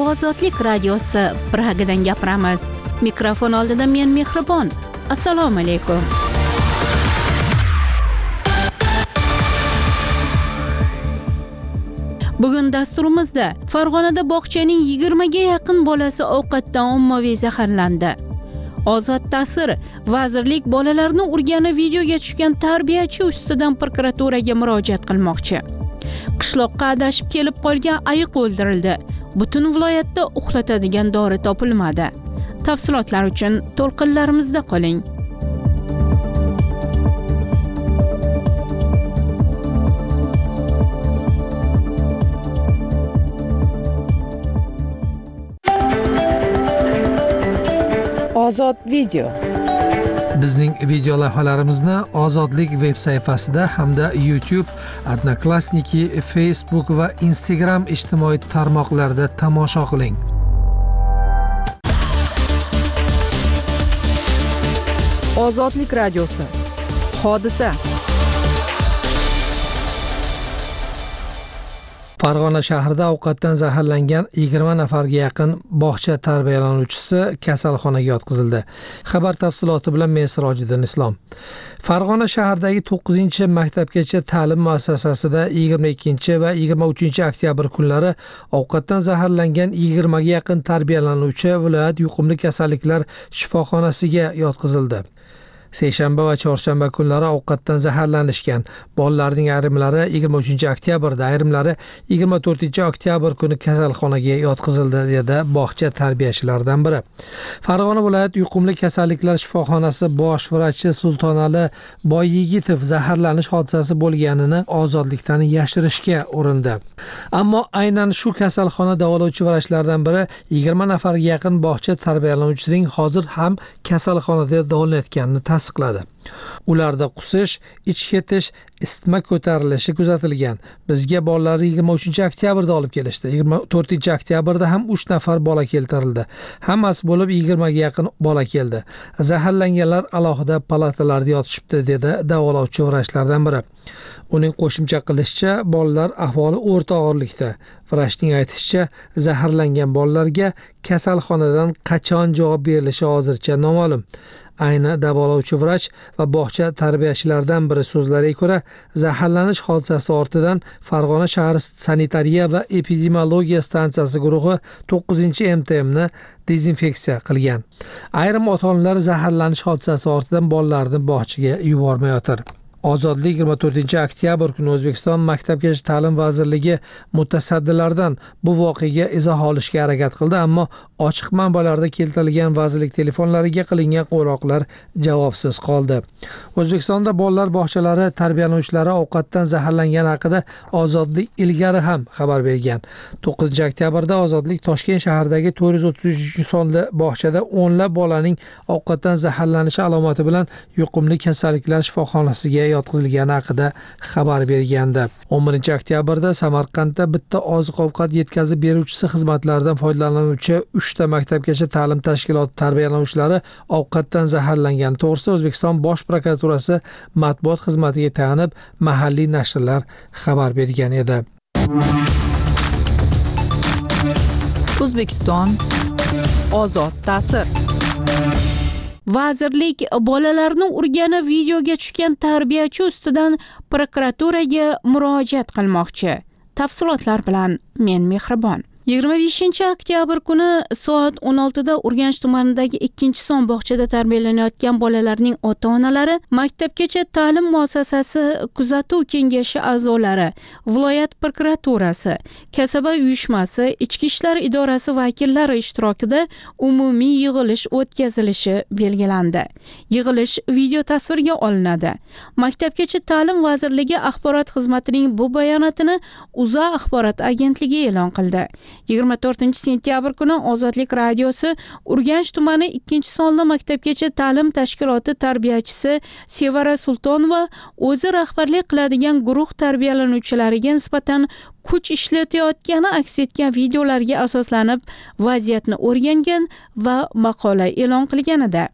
Ozodlik radiosi Pragadan gapiramiz. Mikrofon oldida men Mehribon. Assalomu alaykum. Bugun dasturimizda Farg'onada bog'chaning 20 ga yaqin bolasi ovqatdan ommaviy zaharlandi. Ozod ta'sir vazirlik bolalarni urgani videoga tushgan tarbiyachi ustidan prokuraturaga murojaat qilmoqchi. Qishloqqa adashib kelib qolgan ayiq o'ldirildi. Butun viloyatda uxlatadigan dori topilmadi. Tafsilotlar uchun to'lqinlarimizda qoling. Ozod video. Bizning video lavhalarimizni Ozodlik veb sayfasida hamda YouTube, Odnoklassniki, Facebook va Instagram ijtimoiy tarmoqlarida tomosha qiling. Ozodlik radiosi. Hodisa. Farg'ona shahrida ovqatdan zaharlangan 20 nafarga yaqin bog'cha tarbiyalanuvchisi kasalxonaga yotqizildi. Xabar tafsiloti bilan men Sirojiddin Islom. Farg'ona shahridagi 9-maktabgacha ta'lim muassasasida 22 va 23 oktyabr kunlari ovqatdan zaharlangan 20 ga yaqin tarbiyalanuvchi viloyat yuqumli kasalliklar shifoxonasiga yotqizildi. Seshanba va chorshanba kunlari ovqatdan zaharlanishgan. Bolalarning ayrimlari 23 oktyabrda, ayrimlari 24 oktyabr kuni kasalxonaga yotqizildi, dedi bog'cha tarbiyachilaridan biri. Farg'ona viloyat yuqumli kasalliklar shifoxonasi bosh vrachi Sultonali Boyyigitov zaharlanish hodisasi bo'lganini ozodlikdan yashirishga urindi. Ammo aynan shu kasalxona davolovchi vrachlardan biri 20 nafarga yaqin bog'cha tarbiyalanuvchisining hozir ham kasalxonada davolanayotganini tasdiqladi. Ularda qusish, ich ketish, isitma ko'tarilishi kuzatilgan. Bizga bolalarni 23 oktyabrda olib kelishdi. 24 oktyabrda ham 3 nafar bola keltirildi. Hammasi bo'lib 20 ga yaqin bola keldi. Zaharlanganlar alohida palatalarda yotishibdi, dedi davolovchi vrachlardan biri. Uning qo'shimcha qilishicha, bolalar ahvoli o'rta og'irlikda. Vrachning aytishicha, zaharlangan bolalarga kasalxonadan qachon javob berilishi hozircha noma'lum. Ayni davolovchi vrach va bog'cha tarbiyachilaridan biri so'zlariga ko'ra, zaharlanish hodisasi ortidan Farg'ona shahar sanitariya va epidemiologiya stansiyasi guruhi 9-MTMni dezinfeksiya qilgan. Ayrim ota-onalar zaharlanish hodisasi ortidan bolalarni bog'chaga yubormayotir. Ozodlik 24 oktyabr kuni O'zbekiston Maktabgacha ta'lim vazirligi mutasaddilaridan bu voqeaga izoh olishga harakat qildi, ammo ochiq manbalarda keltirilgan vazirlik telefonlariga qilingan qo'ng'iroqlar javobsiz qoldi. O'zbekistonda bolalar bog'chalari tarbiyalanuvchilari ovqatdan zaharlangani haqida Ozodlik ilgari ham xabar bergan. 9 oktyabrda Ozodlik Toshkent shahridagi 433-sonli bog'chada o'nlab bolaning ovqatdan zaharlanishi alomati bilan yuqumli kasalliklar shifoxonasiga yotqizilgani haqida xabar bergandi. 11 oktyabrda Samarqandda bitta oziq-ovqat yetkazib beruvchisi xizmatlaridan foydalanuvchi 3 ta maktabgacha ta'lim tashkiloti tarbiyalanuvchilari ovqatdan zaharlangan to'g'risida O'zbekiston Bosh prokuraturasi matbuot xizmatiga tayanib mahalliy nashrlar xabar bergan edi. O'zbekiston ozod ta'sir. Vazirlik bolalarni urgani videoga tushgan tarbiyachi ustidan prokuraturaga murojaat qilmoqchi. Tafsilotlar bilan men Mehribon. 25 oktyabr kuni soat 16 da Urganch tumanidagi 2-son bog'chada tarbiyalanayotgan bolalarning ota-onalari, maktabgacha ta'lim muassasasi kuzatuv kengashi a'zolari, viloyat prokuraturasi, kasaba uyushmasi, ichki ishlar idorasi vakillari ishtirokida umumiy yig'ilish o'tkazilishi belgilandi. Yig'ilish video tasvirga olinadi. Maktabgacha ta'lim vazirligi axborot xizmatining bu bayonotini UZA axborot agentligi e'lon qildi. 24-sentyabr kuni Ozodlik radiosi Urganch tumani 2-sonli maktabgacha ta'lim tashkiloti tarbiyachisi Sevara Sultonova o'zi rahbarlik qiladigan guruh tarbiyalanuvchilariga nisbatan kuch ishlatayotgani aks etgan videolarga asoslanib vaziyatni o'rgangan va maqola e'lon qilganida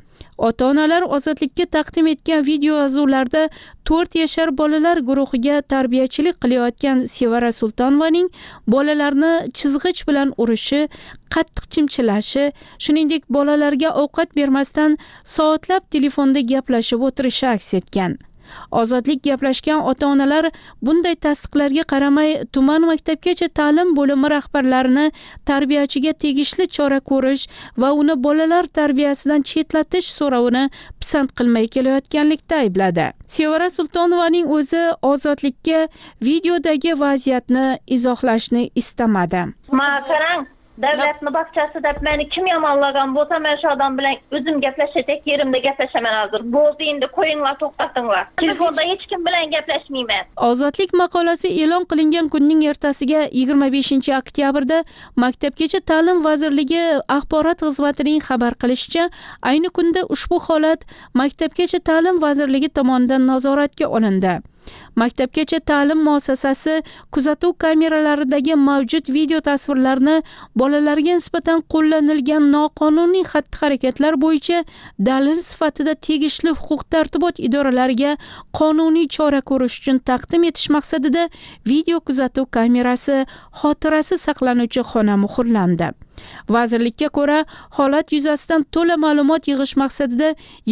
Ota-onalar ozodlikka taqdim etgan video yozuvlarda 4 yashar bolalar guruhiga tarbiyachilik qilayotgan Sevara Sultonovaning bolalarni chizg'ich bilan urishi, qattiq chimchilashi, shuningdek bolalarga ovqat bermasdan soatlab telefonda gaplashib o'tirishi aks etgan. Ozodlik gaplashgan ota-onalar bunday tasdiqlarga qaramay tuman maktabgacha ta'lim bo'limi rahbarlarini tarbiyachiga tegishli chora ko'rish va uni bolalar tarbiyasidan chetlatish so'rovini pisand qilmay kelayotganlikda aybladi. Sevara Sultonovaning o'zi ozodlikka videodagi vaziyatni izohlashni istamadi. Qarang, davlatni bog'chasi deb meni kim yomonlagan bo'lsa, men shu odam bilan o'zim gaplashsak, yerimda gaplashaman hozir. Bo'ldi, endi qo'yinglar, to'xtatinglar. Telefonda hech kim bilan gaplashmayman. Ozodlik maqolasi e'lon qilingan kunning ertasiga 25-oktyabrda Maktabgacha ta'lim vazirligi axborot xizmatining xabar qilishicha, ayni kunda ushbu holat Maktabgacha ta'lim vazirligi tomonidan nazoratga olindi. Maktabgacha ta'lim muassasasi kuzatuv kameralaridagi mavjud video tasvirlarni bolalarga nisbatan qo'llanilgan noqonuniy xatti-harakatlar bo'yicha dalil sifatida tegishli huquq-tartibot idoralariga qonuniy chora ko'rish uchun taqdim etish maqsadida video kuzatuv kamerasi xotirasi saqlanuvchi xona muhrlandi. Vazirlikka ko'ra, holat yuzasidan to'la ma'lumot yig'ish maqsadida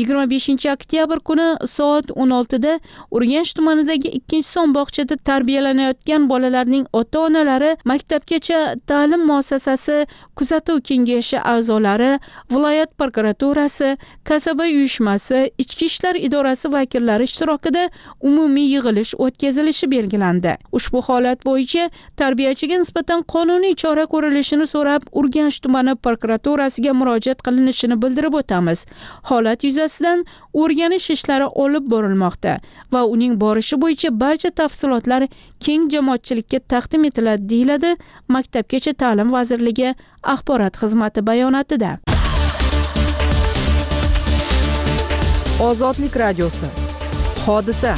25-oktyabr kuni soat 16 da Urganch tumanidagi 2-son bog'chada tarbiyalanayotgan bolalarning ota-onalari, Maktabgacha ta'lim muassasasi kuzatuv kengashi a'zolari, viloyat prokuraturasi, kasaba uyushmasi, ichki ishlar idorasi vakillari ishtirokida umumiy yig'ilish o'tkazilishi belgilandi. Ushbu holat bo'yicha tarbiyachiga nisbatan qonuniy chora ko'rilishini so'rab Urganch tumani prokuraturasiga murojaat qilinishini bildirib o'tamiz. Holat yuzasidan o'rganish ishlari olib borilmoqda va uning borishi bo'yicha barcha tafsilotlar keng jamoatchilikka taqdim etiladi, deyiladi Maktabgacha ta'lim vazirligi axborot xizmati bayonotida. Ozodlik radiosi. Hodisa.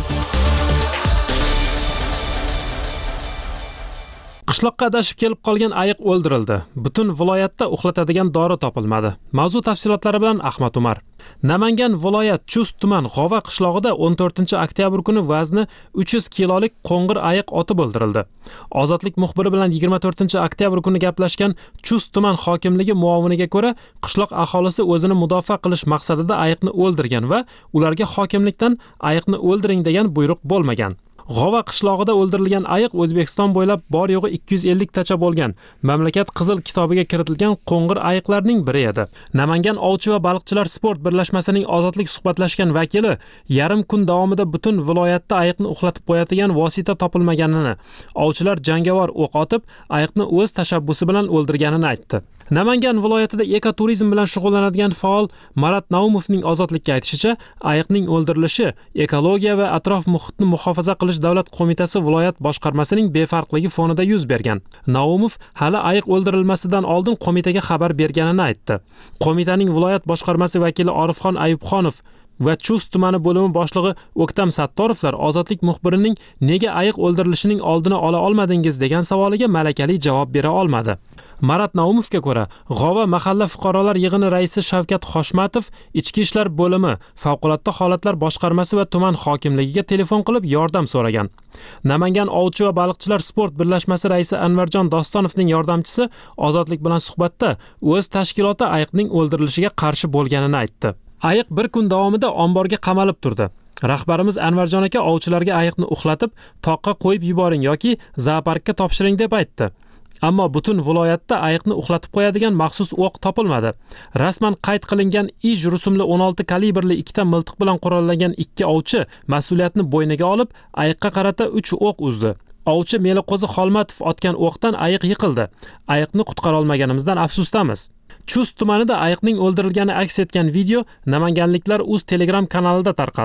Qishloqqa adashib kelib qolgan ayiq o'ldirildi. Butun viloyatda uxlatadigan dori topilmadi. Mavzu tafsilotlari bilan Ahmad Umar. Namangan viloyat Chust tuman G'ova qishlog'ida 14-oktyabr kuni vazni 300 kilolik qo'ng'ir ayiq otib o'ldirildi. Ozodlik muxbiri bilan 24-oktyabr kuni gaplashgan Chust tuman hokimligi muoviniga ko'ra, qishloq aholisi o'zini mudofaa qilish maqsadida ayiqni o'ldirgan va ularga hokimlikdan ayiqni o'ldiring degan buyruq bo'lmagan. G'ova qishlog'ida o'ldirilgan ayiq O'zbekiston bo'ylab bor yo'g'i 250 tacha bo'lgan mamlakat qizil kitobiga kiritilgan qo'ng'ir ayiqlarning biri edi. Namangan ovchi va baliqchilar sport birlashmasining ozodlik suhbatlashgan vakili yarim kun davomida butun viloyatda ayiqni uxlatib qo'yadigan vosita topilmaganini, ovchilar jangovar o'q otib, ayiqni o'z tashabbusi bilan o'ldirganini aytdi. Namangan viloyatida ekoturizm bilan shug'ullanadigan faol Marat Naumovning ozodlikka aytishicha, ayiqning o'ldirilishi ekologiya va atrof muhitni muhofaza qilish davlat qo'mitasi viloyat boshqarmasining befarqligi fonida yuz bergan. Naumov hali ayiq o'ldirilmasidan oldin qo'mitaga xabar berganini aytdi. Qo'mitaning viloyat boshqarmasi vakili Orifxon Ayubxonov va Chust tumani bo'limi boshlig'i O'ktam Sattorovlar ozodlik muxbirining nega ayiq o'ldirilishining oldini ola olmadingiz degan savoliga malakali javob bera olmadi. Marat Naumovga ko'ra, G'ova mahalla fuqarolar yig'ini raisi Shavkat Xoshmatov ichki ishlar bo'limi, favqulodda holatlar boshqarmasi va tuman hokimligiga telefon qilib yordam so'ragan. Namangan ovchi va baliqchilar sport birlashmasi raisi Anvarjon Dostonovning yordamchisi ozodlik bilan suhbatda o'z tashkiloti ayiqning o'ldirilishiga qarshi bo'lganini aytdi. Ayiq bir kun davomida omborga qamalib turdi. Rahbarimiz Anvarjon aka ovchilarga ayiqni uxlatib, toqqa qo'yib yuboring yoki zooparkka topshiring deb aytdi. Ammo butun viloyatda ayiqni uxlatib qo'yadigan maxsus o'q topilmadi. Rasman qayd qilingan ij rusumli 16 kalibrli 2 ta miltiq bilan qurollangan 2 ovchi mas'uliyatni bo'yniga olib, ayiqqa qarata 3 o'q uzdi. Ovchi Meliqo'zi Xolmatov otgan o'qdan ayiq yiqildi. Ayiqni qutqara olmaganimizdan afsusdamiz. Chust tumanida ayiqning o'ldirilgani aks etgan video namanganliklar o'z Telegram kanalida tarqaldi.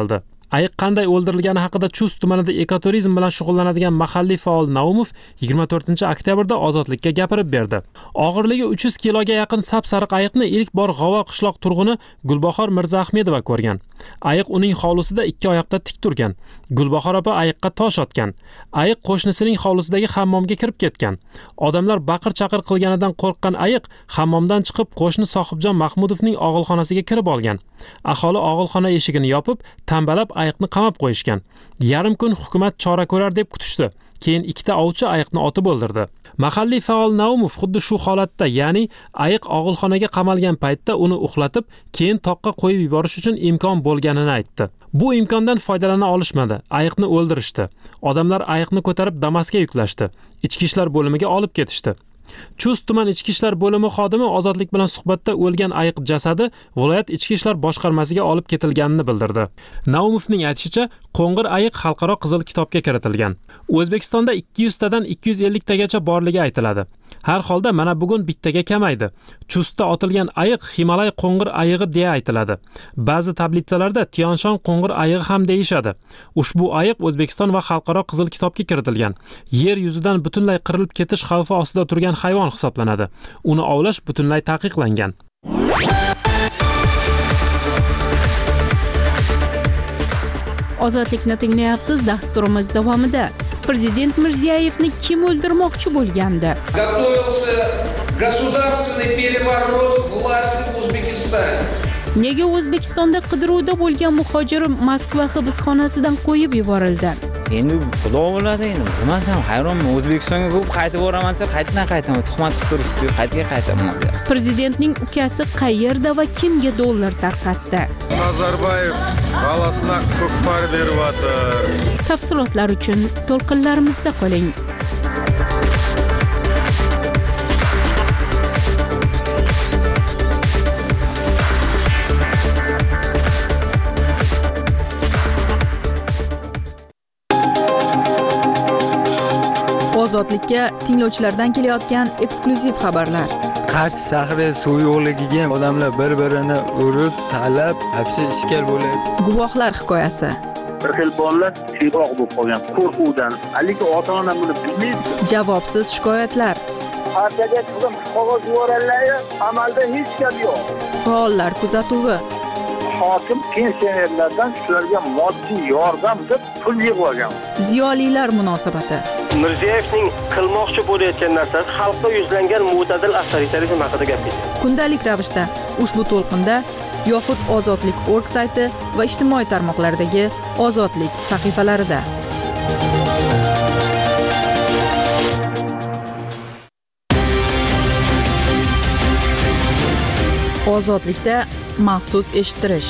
Ayiq qanday o'ldirilgani haqida Chust tumanida ekoturizm bilan shug'ullanadigan mahalliy faol Naumov 24-oktyabrda Ozodlikka gapirib berdi. Og'irligi 300 kiloga yaqin sap-sariq ayiqni ilk bor G'ova qishloq turg'uni Gulbahor Mirzaahmedova ko'rgan. Ayiq uning hovlisida ikki oyoqda tik turgan. Gulbahor opa ayiqqa tosh otgan. Ayiq qo'shnisining hovlisidagi hammomga kirib ketgan. Odamlar baqir-chaqir qilganidan qo'rqqan ayiq hammomdan chiqib qo'shni Sohibjon Mahmudovning og'ilxonasiga kirib olgan. Aholi og'ilxona eshigini yopib, tambalab ayiqni qamab qo'yishgan. Yarim kun hukumat chora ko'rar deb kutishdi. Keyin ikkita ovchi ayiqni otib o'ldirdi. Mahalliy faol Naumov xuddi shu holatda, ya'ni ayiq og'ilxonaga qamalgan paytda uni uxlatib, keyin toqqa qo'yib yuborish uchun imkon bo'lganini aytdi. Bu imkondan foydalana olishmadi. Ayiqni o'ldirishdi. Odamlar ayiqni ko'tarib Damas'ga yuklashdi. Ichki ishlar bo'limiga olib ketishdi. Chust tuman ichki ishlar bo'limi xodimi Ozodlik bilan suhbatda o'lgan ayiq jasadi viloyat ichki ishlar boshqarmasiga olib ketilganini bildirdi. Naumovning aytishicha, qo'ng'ir ayiq xalqaro qizil kitobga kiritilgan. O'zbekistonda 200 tadan 250 tagacha borligi aytiladi. Har holda mana bugun bittaga kamaydi. Chustda otilgan ayiq Himolay qo'ng'ir ayig'i deya aytiladi. Ba'zi tablitsalarda Tianshan qo'ng'ir ayig'i ham deyishadi. Ushbu ayiq O'zbekiston va xalqaro qizil kitobga kiritilgan. Yer yuzidan butunlay qirilib ketish xavfi ostida turgan hayvon hisoblanadi. Uni ovlash butunlay taqiqlangan. Ozodlikni tinglayapsiz. Dasturimiz davomida Prezident Mirziyoyevni kim o'ldirmoqchi bo'lgandi? Готовился государственный переворот власти в Узбекистане. Nega O'zbekistonda qidiruvda bo'lgan muhojir Moskva hibsxonasidan qo'yib yuborildi? Endi xudo bo'ladi, endi bilmasam, hayronman. O'zbekistonga ko'p qaytib boraman, qaytaman. Tuhmat qilib turibdi, qaytaman. Prezidentning ukasi qayerda va kimga dollar tarqatdi? Nazarbayev g'alasina ko'kmar beryapti. Tafsilotlar uchun to'lqinlarimizda qoling. Ozodlikka tinglovchilardan kelayotgan eksklyuziv xabarlar. Qarshi shahri suv yo'qligiga odamlar bir-birini urib, talab, hapsi ishkal bo'ladi. Guvohlar hikoyasi. Bir xil bolalar tiyroq bo'lib qolgan qo'rquvdan. Lekin ota-ona buni bilmaydi. Javobsiz shikoyatlar. Partiyaga qilib qog'oz yuborganlar, amalda hech gap yo'q. Faollar kuzatuvi. Hokim pensionerlardan shularga moddiy yordam deb pul yig'ib olgan. Ziyolilar munosabati. Mirziyoyevning qilmoqchi bo'layotgan narsasi xalqqa yuzlangan mo'tadil avtoritarizm haqida gapirdi. Kundalik ravishda ushbu to'lqinda yoxud Ozodlik.org sayti va ijtimoiy tarmoqlardagi Ozodlik sahifalarida. Ozodlikda maxsus eshittirish.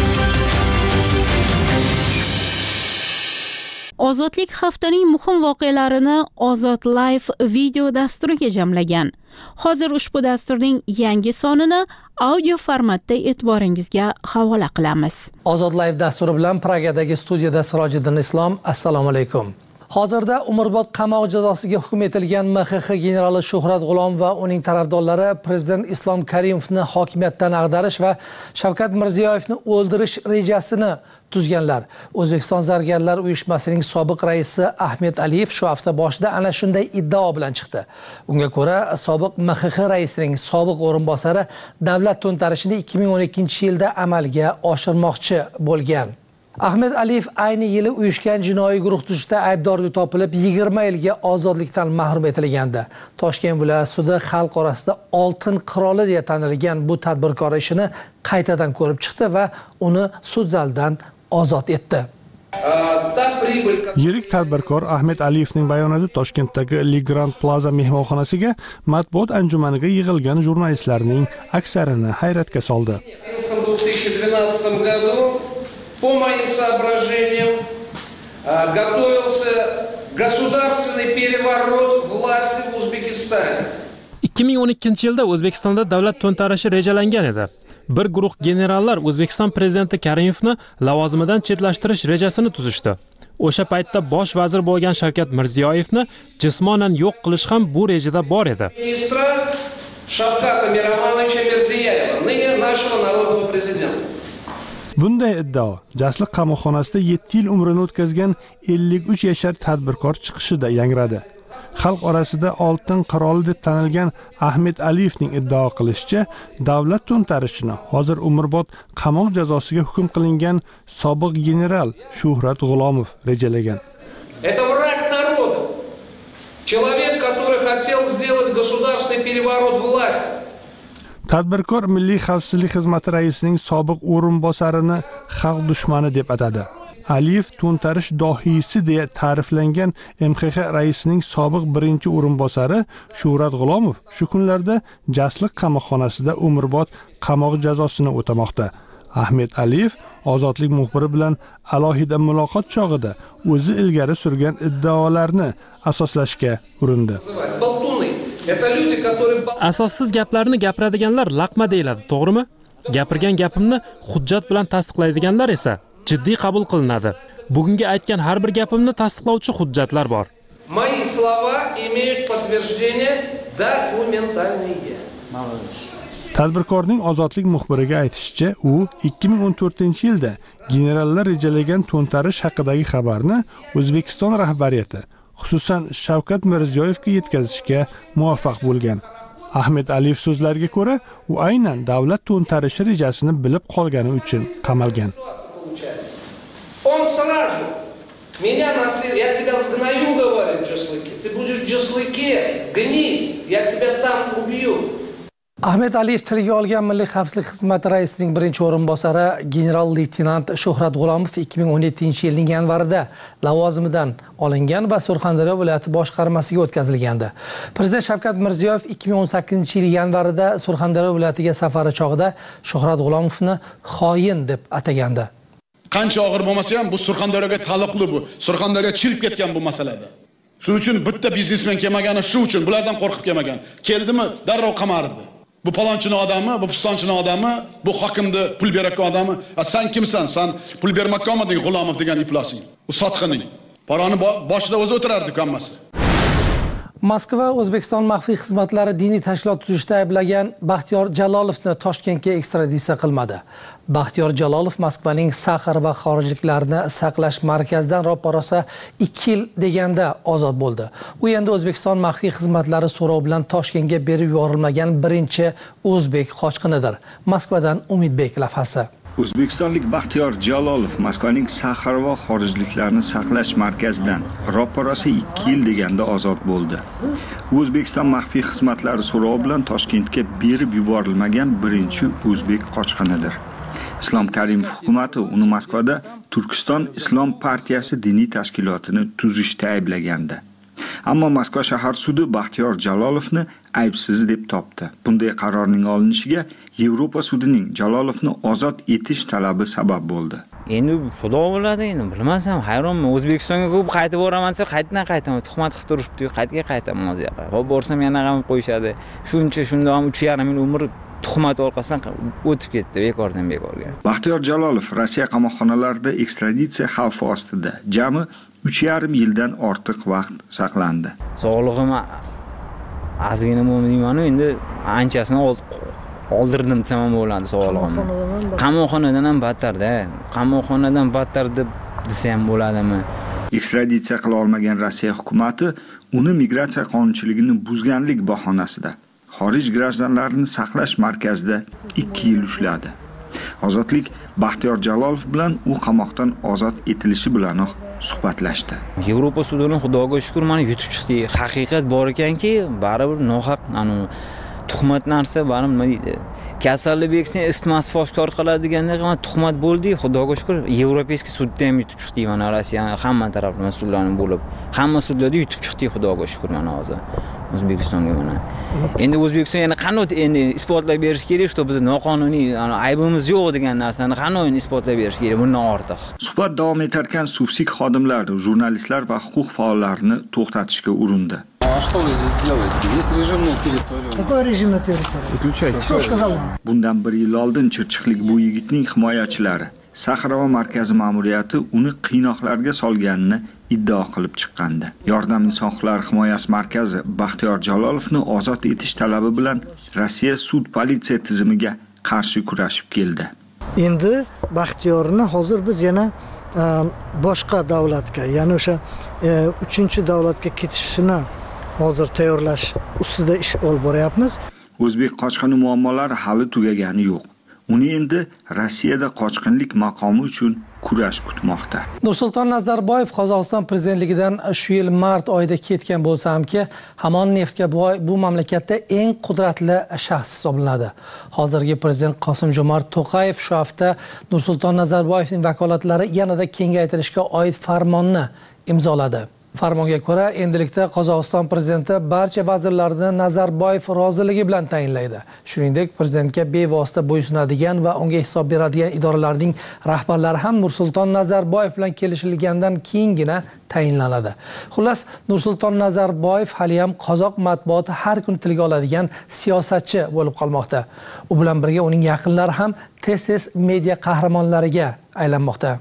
Ozodlik haftaning muhim voqealarini Ozod Live video dasturiga jamlagan. Hozir ushbu dasturning yangi sonini audio formatda e'tiboringizga havola qilamiz. Ozod Live dasturi bilan Pragadagi studiyada Sirojiddin Islom. Assalomu alaykum. Hozirda umrbod qamoq jazosiga hukm etilgan MXX generali Shuhrat G'ulom va uning tarafdorlari Prezident Islom Karimovni hokimiyatdan ag'darish va Shavkat Mirziyoyevni o'ldirish rejasini tuzganlar. O'zbekiston Zargarlar uyushmasining sobiq raisi Ahmed Aliyev shu hafta boshida ana shunday iddao bilan chiqdi. Unga ko'ra, sobiq MXX raisining sobiq o'rinbosari davlat to'ntarishini 2012-yilda amalga oshirmoqchi bo'lgan. Ahmed Aliyev ayni yili uyushgan jinoiy guruh tuzishda aybdor deb topilib 20 yilga ozodlikdan mahrum etilgandi. Toshkent viloyat sudi xalq orasida oltin qiroli deya tanilgan bu tadbirkor ishini qaytadan ko'rib chiqdi va uni sud zalidan ozod etdi. Yirik tadbirkor Ahmed Aliyevning bayonoti Toshkentdagi Le Grand Plaza mehmonxonasiga matbuot anjumaniga yig'ilgan jurnalistlarning aksarini hayratga soldi. По моим соображениям, готовился государственный переворот власти в Узбекистане. 2012-yilda O'zbekistonda davlat to'ntarishi rejalangan edi. Bir guruh generallar O'zbekiston prezidenti Karimovni lavozimidan chetlashtirish rejasini tuzishdi. O'sha paytda bosh vazir bo'lgan Shavkat Mirziyoyevni jismonan yo'q qilish ham bu rejada bor edi. Ministra Shavkata Miromonovича Mirziyoyeva, ныне нашего народного президента. Bunday iddao Jasliq qamoqxonasida 7 yil umrini o'tkazgan 53 yashar tadbirkor chiqishida yangradi. Xalq orasida oltin qiroli deb tanilgan Ahmed Aliyevning iddao qilishicha, davlat to'ntarishini hozir umrbod qamoq jazosiga hukm qilingan sobiq general Shuhrat G'ulomov rejalagan. Это враг народа. Человек, который хотел сделать государственный переворот власти. Tadbirkor Milliy xavfsizlik xizmati raisining sobiq o'rinbosarini xalq dushmani deb atadi. Aliyev to'ntarish dohiysi deya ta'riflangan MXX raisining sobiq birinchi o'rinbosari Shuhrat G'ulomov shu kunlarda Jasliq qamoqxonasida umrbod qamoq jazosini o'tamoqda. Ahmed Aliyev Ozodlik muxbiri bilan alohida muloqot chog'ida o'zi ilgari surgan iddaolarni asoslashga urindi. Asossiz gaplarni gapiradiganlar laqma deyiladi, to'g'rimi? Gapirgan gapimni hujjat bilan tasdiqlaydiganlar esa jiddiy qabul qilinadi. Bugungi aytgan har bir gapimni tasdiqlovchi hujjatlar bor. Мои слова имеют подтверждение документальное. Tadbirkorning Ozodlik muxbiriga aytishicha, u 2014-yilda generallar rejalagan to'ntarish haqidagi xabarni O'zbekiston rahbariyati, xususan Shavkat Mirziyoyevga yetkazishga muvaffaq bo'lgan. Ahmed Aliyev so'zlariga ko'ra, u aynan davlat to'ntarishi rejasini bilib qolgani uchun qamalgan. Он сразу меня наследует, я тебя сгною, говорит Жаслыке. Ты будешь в Жаслыке гнить, я тебя там убью. Ahmed Aliyev tilga olgan Milliy xavfsizlik xizmati raisining birinchi o'rinbosari general-leytenant Shuhrat G'ulomov 2017-yilning yanvarida lavozimidan olingan va Surxondaryo viloyati boshqarmasiga o'tkazilgandi. Prezident Shavkat Mirziyoyev 2018-yil yanvarida Surxondaryo viloyatiga safari chog'ida Shuhrat G'ulomovni xoin deb atagandi. Qancha og'ir bo'lmasa ham bu Surxondaryoga taalluqli bu. Surxondaryo chirib ketgan bu masalada. Shuning uchun bitta biznesmen kelmagani shu uchun, bulardan qo'rqib kelmagan. Keldimi, darrov qamardi. Bu palonchini odami, bu pistonchini odami, bu hokimni pul berayotgan odami. Sen kimsan? Sen pul bermoqding G'ulomov degan iplasing. U sotqining. Paroni boshida o'zi o'tirardi hammasi. Moskva O'zbekiston maxfiy xizmatlari diniy tashkilot tuzishda ayblagan Baxtiyor Jalolovni Toshkentga ekstraditsiya qilmadi. Baxtiyor Jalolov Moskvaning Saxar va xorijliklarni saqlash markazidan ro'parosa 2 yil deganda ozod bo'ldi. U endi O'zbekiston maxfiy xizmatlari so'rov bilan Toshkentga berib yuborilmagan birinchi o'zbek qochqinidir. Moskvadan Umidbek lavhasi. O'zbekistonlik Baxtiyor Jalolov Moskvaning Saxar va xorijliklarni saqlash markazidan ro'parosa 2 yil deganda ozod bo'ldi. O'zbekiston maxfiy xizmatlari so'rovi bilan Toshkentga berib yuborilmagan birinchi o'zbek qochqinidir. Islom Karimov hukumati uni Moskvada Turkiston Islom partiyasi diniy tashkilotini tuzishda ayblagandi. Ammo Moskva shahar sudi Baxtiyor Jalolovni aybsiz deb topdi. Bunday qarorning olinishiga Yevropa sudining Jalolovni ozod etish talabi sabab bo'ldi. Endi xudo biladi, endi bilmasam, hayronman. O'zbekistonga ko'p qaytib boraman, qaytaman. Tuhmat qilib turibdi, qaytaman o'zi yoqqa. Hop borsam yana qamab qo'yishadi. Shunda ham 3,5 yil umr tuhmat orqasidan o'tib ketdi, bekordan bekorga. Baxtiyor Jalolov Rossiya qamoqxonalarida ekstraditsiya xavfi ostida jami 3,5 yildan ortiq vaqt saqlandi. Sog'lig'im ozgina bo'lmayman, endi anchasini oldirdim desam bo'ladi sog'lig'imni. Qamoqxonadan ham battarda, qamoqxonadan battar deb desam bo'ladimi? Ekstraditsiya qila olmagan Rossiya hukumati uni migratsiya qonunchiligini buzganlik bahonasida xorij grajdanlarini saqlash markazida 2 yil ushladi. Ozodlik Baxtiyor Jalolov bilan u qamoqdan ozod etilishi bilanoq suhbatlashdi. Yevropa sudining xudoga shukr mana yutib chiqdi. Haqiqat bor ekanki, baribir nohaq tuhmat narsa baribir kasallik beksin isitmas foshkor qiladi deganda ham tuhmat bo'ldi. Xudoga shukr Yevropeyskiy sudda ham yutib chiqdi mana Rossiyaning hamma taraf mas'ullari bo'lib, hamma sudlarda yutib chiqdi xudoga shukr mana hozir. O'zbekistonga mana. Endi O'zbekiston yana qanday endi isbotlab berish kerak, что biz noqonuniy aybimiz yo'q degan narsani qanday isbotlab berish kerak, bundan ortiq. Suhbat davom etarkan Suvsik xodimlar, jurnalistlar va huquq faollarini to'xtatishga urindi. Что вы здесь делаете? Здесь режимная территория. Какой режим на территории? Выключайте. Кто сказал? Bundan 1 yil oldin Chirchiqlik bu yigitning himoyachilari Saxarova markazi ma'muriyati uni qiynoqlarga solganini iddao qilib chiqqandi. Yordam inson huquqlari himoyasi markazi Baxtiyor Jalolovni ozod etish talabi bilan Rossiya sud politsiya tizimiga qarshi kurashib keldi. Endi Baxtiyorni hozir biz yana boshqa davlatga, ya'ni o'sha 3-davlatga ketishini hozir tayyorlash ustida ish olib boryapmiz. O'zbek qochqini muammolari hali tugagani yo'q. Uni endi Rossiyada qochqinlik maqomi uchun kurash kutmoqda. Nursulton Nazarboyev Qozog'iston prezidentligidan shu yil mart oyida ketgan bo'lsa hamki, hamon neftga boy bu mamlakatda eng qudratli shaxs hisoblanadi. Hozirgi prezident Qosim-Jomart To'qayev shu hafta Nursulton Nazarboyevning vakolatlari yanada kengaytirishga oid farmonni imzoladi. Farmonga ko'ra, endilikda Qozog'iston prezidenti barcha vazirlarni Nazarboyev roziligi bilan tayinlaydi. Shuningdek, prezidentga bevosita bo'ysunadigan va unga hisob beradigan idoralarning rahbarlari ham Nursulton Nazarboyev bilan kelishilgandan keyingina tayinlanadi. Xullas, Nursulton Nazarboyev hali ham qozoq matbuoti har kun tilga oladigan siyosatchi bo'lib qolmoqda. U bilan birga uning yaqinlari ham tez-tez media qahramonlariga aylanmoqda.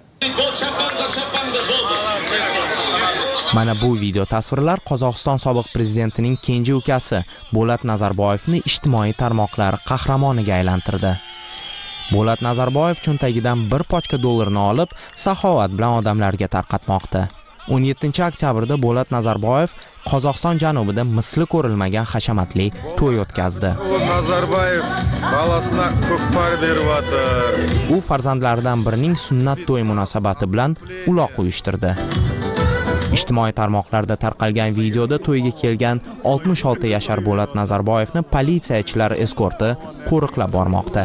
Mana bu video tasvirlar Qozog'iston sobiq prezidentining kenja ukasi Bo'lat Nazarboyevni ijtimoiy tarmoqlar qahramoniga aylantirdi. Bo'lat Nazarboyev cho'ntagidan bir pochka dollarni olib, saxovat bilan odamlarga tarqatmoqda. 17-oktyabrda Bo'lat Nazarboyev Qozog'iston janubida misli ko'rilmagan hashamatli to'y o'tkazdi. Nazarboyev bolasina ko'kpar beryapti. U farzandlaridan birining sunnat to'yi munosabati bilan uloq uyushtirdi. Ijtimoiy tarmoqlarda tarqalgan videoda to'yga kelgan 66 yashar Bo'lat Nazarboyevni politsiyachilar eskorti qo'riqlab bormoqda.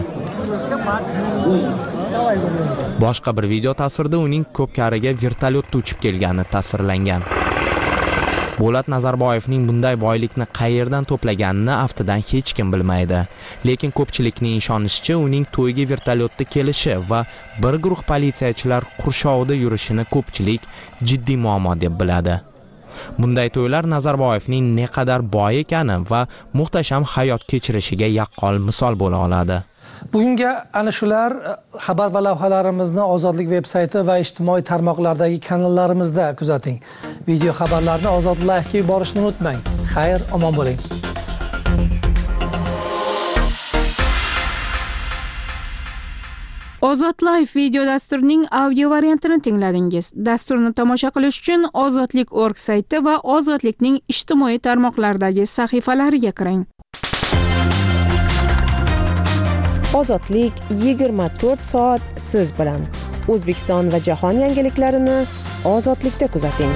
Boshqa bir video tasvirda uning ko'pkariga vertolyotda uchib kelgani tasvirlangan. Bo'lat Nazarboyevning bunday boylikni qayerdan to'plaganini aftidan hech kim bilmaydi. Lekin ko'pchilikning ishonishicha, uning to'yga vertolyotda kelishi va bir guruh politsiyachilar qurshovida yurishini ko'pchilik jiddiy muammo deb biladi. Bunday to'ylar Nazarboyevning ne qadar boy ekani va muhtasham hayot kechirishiga yaqqol misol bo'la oladi. Bugunga ana shular. Xabar va lavhalarimizni Ozodlik veb-sayti va ijtimoiy tarmoqlardagi kanallarimizda kuzating. Video xabarlarni Ozod Live-ga yuborishni unutmang. Xayr, omon bo'ling. Ozod Live video dasturining audio variantini tingladingiz. Dasturni tomosha qilish uchun ozodlik.org sayti va Ozodlikning ijtimoiy tarmoqlardagi sahifalariga kiring. Ozodlik 24 soat siz bilan. O'zbekiston va jahon yangiliklarini Ozodlikda kuzating.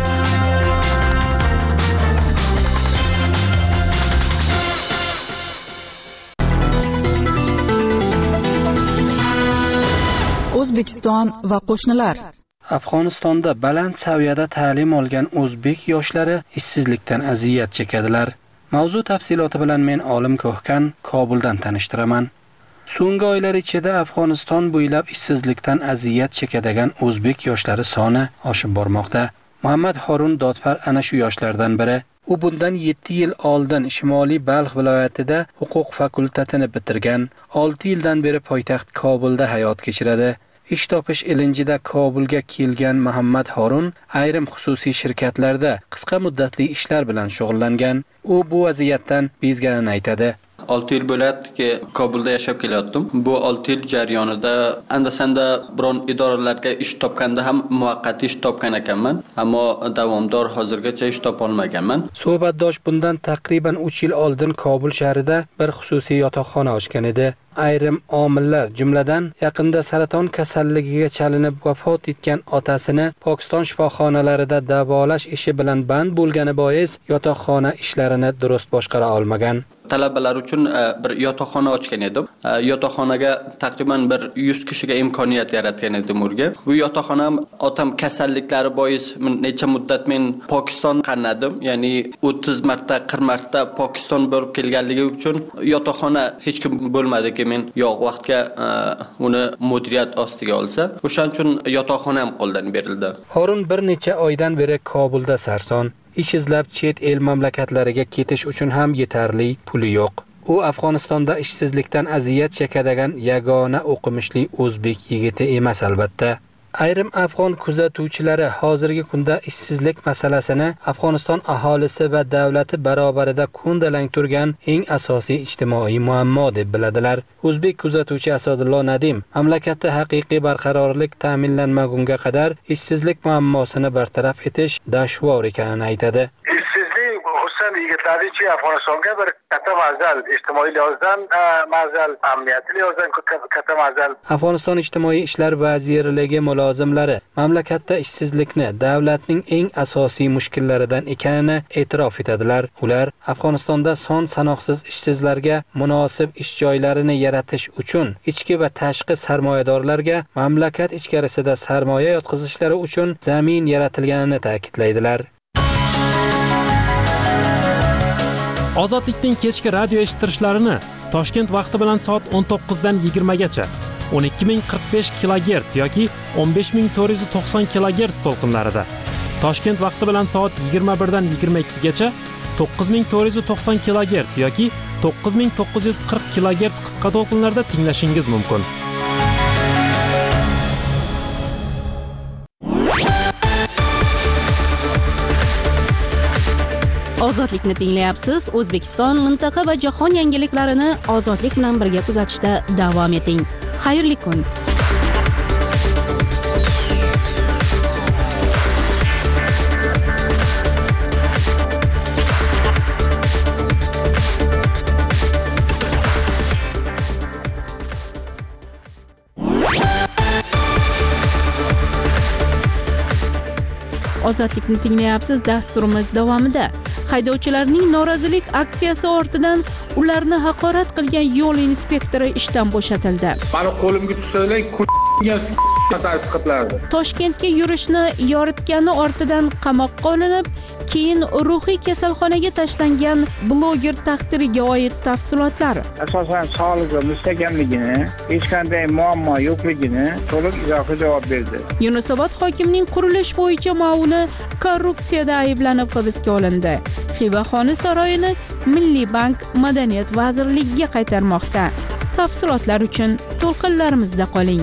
O'zbekiston va qo'shnilar. Afg'onistonda baland saviyada ta'lim olgan o'zbek yoshlari ishsizlikdan aziyat chekadilar. Mavzu tafsiloti bilan men Olim Ko'hkan Kobuldan tanishtiraman. So'nggi oylar ichida Afg'oniston bo'ylab ishsizlikdan aziyat chekadigan o'zbek yoshlari soni oshib bormoqda. Muhammad Horun Dodfar ana shu yoshlardan biri. U bundan 7 yil oldin Shimoliy Balx viloyatida huquq fakultetini bitirgan, 6 yildan beri poytaxt Kobulda hayot kechiradi. Ish topish ilinjida Kobulga kelgan Muhammad Horun ayrim xususiy shirkatlarda qisqa muddatli ishlar bilan shug'ullangan. U bu vaziyatdan bezganini aytadi. 6 yil bo'ladiki Kobulda yashab kelyaptim. Bu 6 yil jarayonida anda-sanda biron idoralarga ish topganda ham muvaqqat ish topgan ekanman, ammo davomdor hozirgacha ish topa olmaganman. Suhbatdosh bundan taqriban 3 yil oldin Kobul shahrida bir xususiy yotoqxona ochgan edi. Ayrim omillar, jumladan yaqinda saraton kasalligiga chalinib vafot etgan otasini Pokiston shifoxonalarida davolash ishi bilan band bo'lgani bois yotoqxona ishlarini durust boshqara olmagan. Talabalar uchun bir yotoqxona ochgan edim. Yotoqxonaga taqriban bir 100 kishiga imkoniyat yaratgan edim o'rga. Bu yotoqxona otam kasalliklari bois necha muddat men Pokiston qanadim, ya'ni 30 marta, 40 marta Pokiston bo'lib kelganligi uchun yotoqxona hech kim bo'lmadiki men yo'q vaqtga uni mudiriyat ostiga olsa, o'shaning uchun yotoqxona ham qo'ldan berildi. Horun bir necha oydan beri Kobulda sarson. Ish izlab chet el mamlakatlariga ketish uchun ham yetarli puli yo'q. U Afg'onistonda ishsizlikdan aziyat chekadigan yagona o'qimishli o'zbek yigiti emas albatta. Ayrim afg'on kuzatuvchilari hozirgi kunda ishsizlik masalasini Afg'oniston aholisi va davlati barobarida ko'ndalang turgan eng asosiy ijtimoiy muammo deb biladilar. O'zbek kuzatuvchi Asadullo Nadim mamlakatda haqiqiy barqarorlik ta'minlanmagunga qadar ishsizlik muammosini bartaraf etish dushvor ekanini aytadi. Xususan yigitlarni Afg'onistonga bir katta mazal, ijtimoiy lihozdan mazal, amniyatli lihozdan katta mazal. Afg'oniston ijtimoiy ishlar vazirligi mulozimlari mamlakatda ishsizlikni davlatning eng asosiy mushkillaridan ekanini e'tirof etadilar. Ular Afg'onistonda son sanoqsiz ishsizlarga munosib ish joylarini yaratish uchun ichki va tashqi sarmoyadorlarga mamlakat ichkarisida sarmoya yotqizishlari uchun zamin yaratilganini ta'kidlaydilar. Ozodlikning kechki radio eshittirishlarini Toshkent vaqti bilan soat 19 dan 20 gacha 12045 kHz yoki 15490 kHz to'lqinlarida, Toshkent vaqti bilan soat 21 dan 22 gacha 9490 kHz yoki 9940 kHz qisqa to'lqinlarda tinglashingiz mumkin. Ozodlikni tinglayapsiz. O'zbekiston, mintaqa va jahon yangiliklarini ozodlik bilan birga kuzatishda davom eting. Xayrli kun. Ozodlikni tinglayapsiz. Dasturimiz davomida haydovchilarning norozilik aksiyasi ortidan ularni haqorat qilgan yo'l inspektori ishdan bo'shatildi. Mani qo'limga tushsanglar, Toshkentga yurishni yoritgani ortidan qamoqqa olinib, keyin ruhiy kasalxonaga tashlangan bloger taqdiriga oid tafsilotlar. Asosan sog'lig'i mustahkamligini, hech qanday muammo yo'qligini to'liq izohli javob berdi. Yunusobod hokimining qurilish bo'yicha muavini korrupsiyada ayblanib hibsga olindi. Xivaxona saroyini Milliy bank Madaniyat vazirligiga qaytarmoqda. Tafsilotlar uchun to'lqinlarimizda qoling.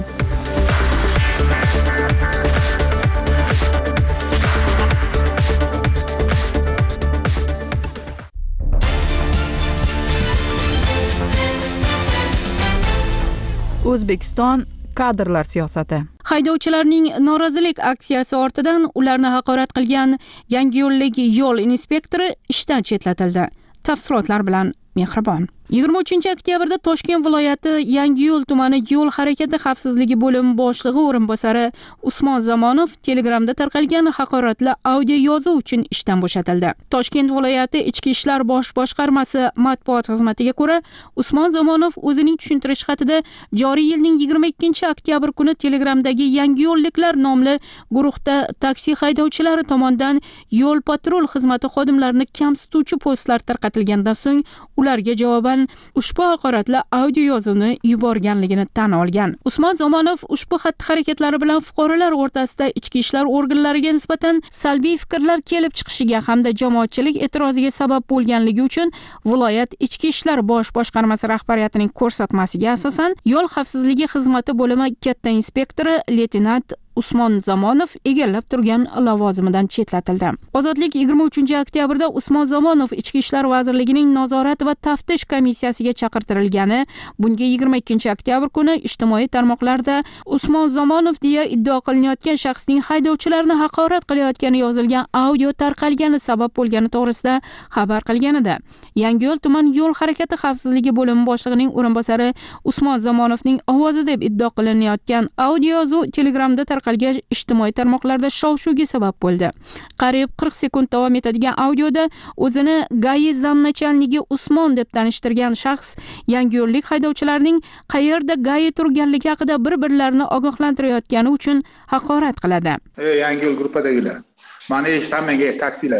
O'zbekiston kadrlar siyosati. Haydovchilarning norozilik aksiyasi ortidan ularni haqorat qilgan Yangiyo'ldagi yo'l inspektori ishdan chetlatildi. Tafsilotlar bilan Mehribon. 23 oktyabrda Toshkent viloyati Yangiyo'l tumani yo'l harakati xavfsizligi bo'limi boshlig'i o'rinbosari Usmon Zamonov Telegramda tarqalgan haqoratli audio yozuv uchun ishdan bo'shatildi. Toshkent viloyati Ichki ishlar bosh boshqarmasi matbuot xizmatiga ko'ra, Usmon Zamonov o'zining tushuntirish xatida joriy yilning 22 oktyabr kuni Telegramdagi Yangiyo'lliklar nomli guruhda taksi haydovchilari tomonidan yo'l patrul xizmati xodimlarini kamsituvchi postlar tarqatilgandan so'ng ularga javoban ushbu haqoratli audio yozuvni yuborganligini tan olgan. Usmon Zamonov ushbu xatti-harakatlari bilan fuqarolar o'rtasida ichki ishlar organlariga nisbatan salbiy fikrlar kelib chiqishiga hamda jamoatchilik e'tiroziga sabab bo'lganligi uchun viloyat ichki ishlar bosh boshqarmasi rahbariyatining ko'rsatmasiga asosan yo'l xavfsizligi xizmati bo'limi katta inspektori leytenant Usmon Zamonov egallab turgan lavozimidan chetlatildi. Ozodlik 23 oktyabrda Usmon Zamonov Ichki ishlar vazirligining nazorat va taftish komissiyasiga chaqirtirilgani, bunga 22 oktyabr kuni ijtimoiy tarmoqlarda Usmon Zamonov deya iddao qilinayotgan shaxsning haydovchilarni haqorat qilayotgani yozilgan audio tarqalgani sabab bo'lgani to'g'risida xabar qilganida, Yangiyo'l tuman yo'l harakati xavfsizligi bo'limi boshlig'ining o'rinbosari Usmon Zamonovning ovozi deb iddao qilinayotgan audio yozuv Telegramda tarqalgan ijtimoiy tarmoqlarda shov-shuvga sabab bo'ldi. Qariyb 40 sekund davom etadigan audioda o'zini GAI zamnachalnigi Usmon deb tanishtirgan shaxs yangiyo'llik haydovchilarining qayerda GAI turganligi haqida bir-birlarini ogohlantirayotgani uchun haqorat qiladi. Yangiyo'l gruppadagilar, mana eshitmaga taksilar.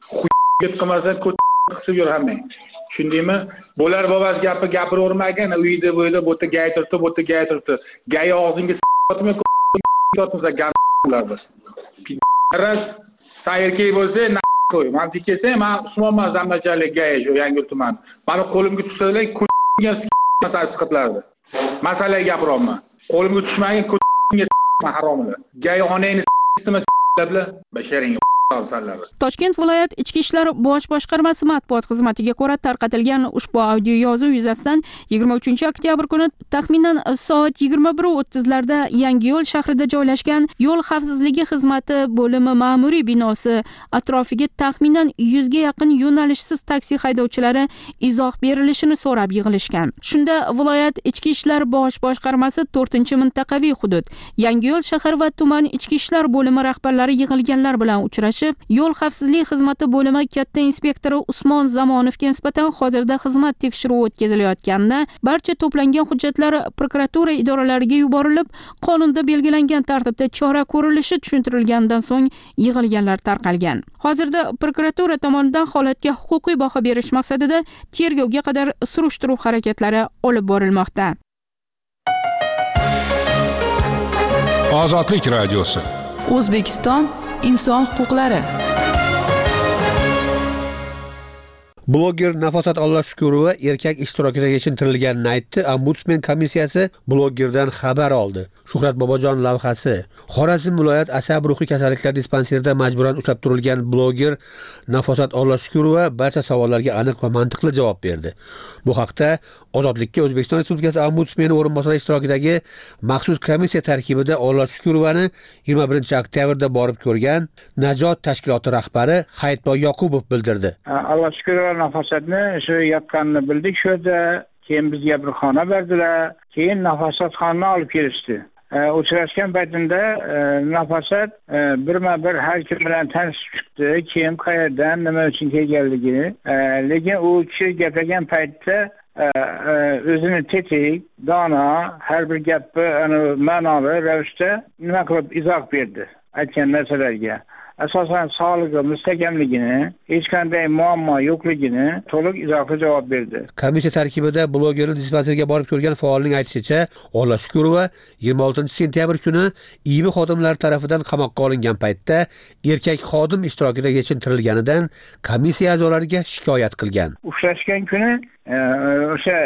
Qilmasa qisib yur hammang. Tushundingmi? Bo'lar bobasi gapiravermagan, uyda bo'yda bo'ta GAI turibdi, bo'ta GAI turibdi. GAI og'zingga otmay yotmasa gamlardir. Ras sayrkey bo'lsa qo'y. Men kelsa, men Usmonman zamnachalik shu Yangiyo'l tumani. Mani qo'limga tushsalar, masalasi chiqiblardi. Masalaga gapiryapman. Qo'limga tushmagan haromlar. Gayonangni s**timi s**lablar. Basharing Toshkent viloyat ichki ishlar bosh boshqarmasi matbuot xizmatiga ko'ra tarqatilgan ushbu audio yozuv yuzasidan 23-oktyabr kuni taxminan soat 21:30 larda Yangiyo'l shahrida joylashgan yo'l xavfsizligi xizmati bo'limi ma'muriy binosi atrofiga taxminan 100 ga yaqin yo'nalishsiz taksi haydovchilari izoh berilishini so'rab yig'ilishgan. Shunda viloyat ichki ishlar bosh boshqarmasi 4-mintaqaviy hudud Yangiyo'l shahar va tuman ichki ishlar bo'limi rahbarlari yig'ilganlar bilan uchrashib, yo'l xavfsizlik xizmati bo'limi katta inspektori Usmon Zamonovga nisbatan hozirda xizmat tekshiruvi o'tkazilayotganida barcha to'plangan hujjatlar prokuratura idoralariga yuborilib, qonunda belgilangan tartibda chora ko'rilishi tushuntirilgandan so'ng yig'ilganlar tarqalgan. Hozirda prokuratura tomonidan holatga huquqiy baho berish maqsadida tergovga qadar surishtiruv harakatlari olib borilmoqda. Ozodlik radiosi. O'zbekiston inson huquqlari. Bloger Nafosat Ollashukurova erkak ishtirokida yechintirilganini aytdi. Ombudsman komissiyasi blogerdan xabar oldi. Shuhrat Bobojon lavhasi. Xorazm viloyat asab ruhiy kasalliklar dispanserida majburan ushlab turilgan bloger Nafosat Ollashukurova barcha savollarga aniq va mantiqli javob berdi. Bu haqda Ozodlikka O'zbekiston Respublikasi Ombudsmani o'rinbosari ishtirokidagi maxsus komissiya tarkibida Ollashukurovani 21-oktyabrda borib ko'rgan Najot tashkiloti rahbari Hayitboy Yoqubov bildirdi. Ollashukurova Nafosatni shu yotganini bildik, shu yerda keyin bizga bir xona berdilar, keyin Nafosat xonani olib kelishdi. Uchrashgan paytimda Nafosat birma-bir har kim bilan tanishib chiqdi, kim qayerdan, nima uchun kelganligini. Lekin u kishi gapirgan paytda o'zini tetik, dono, har bir gapni ma'noli ravishda nima qilib izoh berdi aytgan narsalarga. Asosan sog'lig'i mustahkamligini, hech qanday muammo yo'qligini to'liq izohli javob berdi. Komissiya tarkibida blogerni dispanserga borib ko'rgan faolning aytishicha, Ollashukurova 26-sentyabr kuni IIB xodimlari tomonidan qamoqqa olingan paytda erkak xodim ishtirokida yechintirilganidan komissiya a'zolariga shikoyat qilgan. Uchrashgan kuni o'sha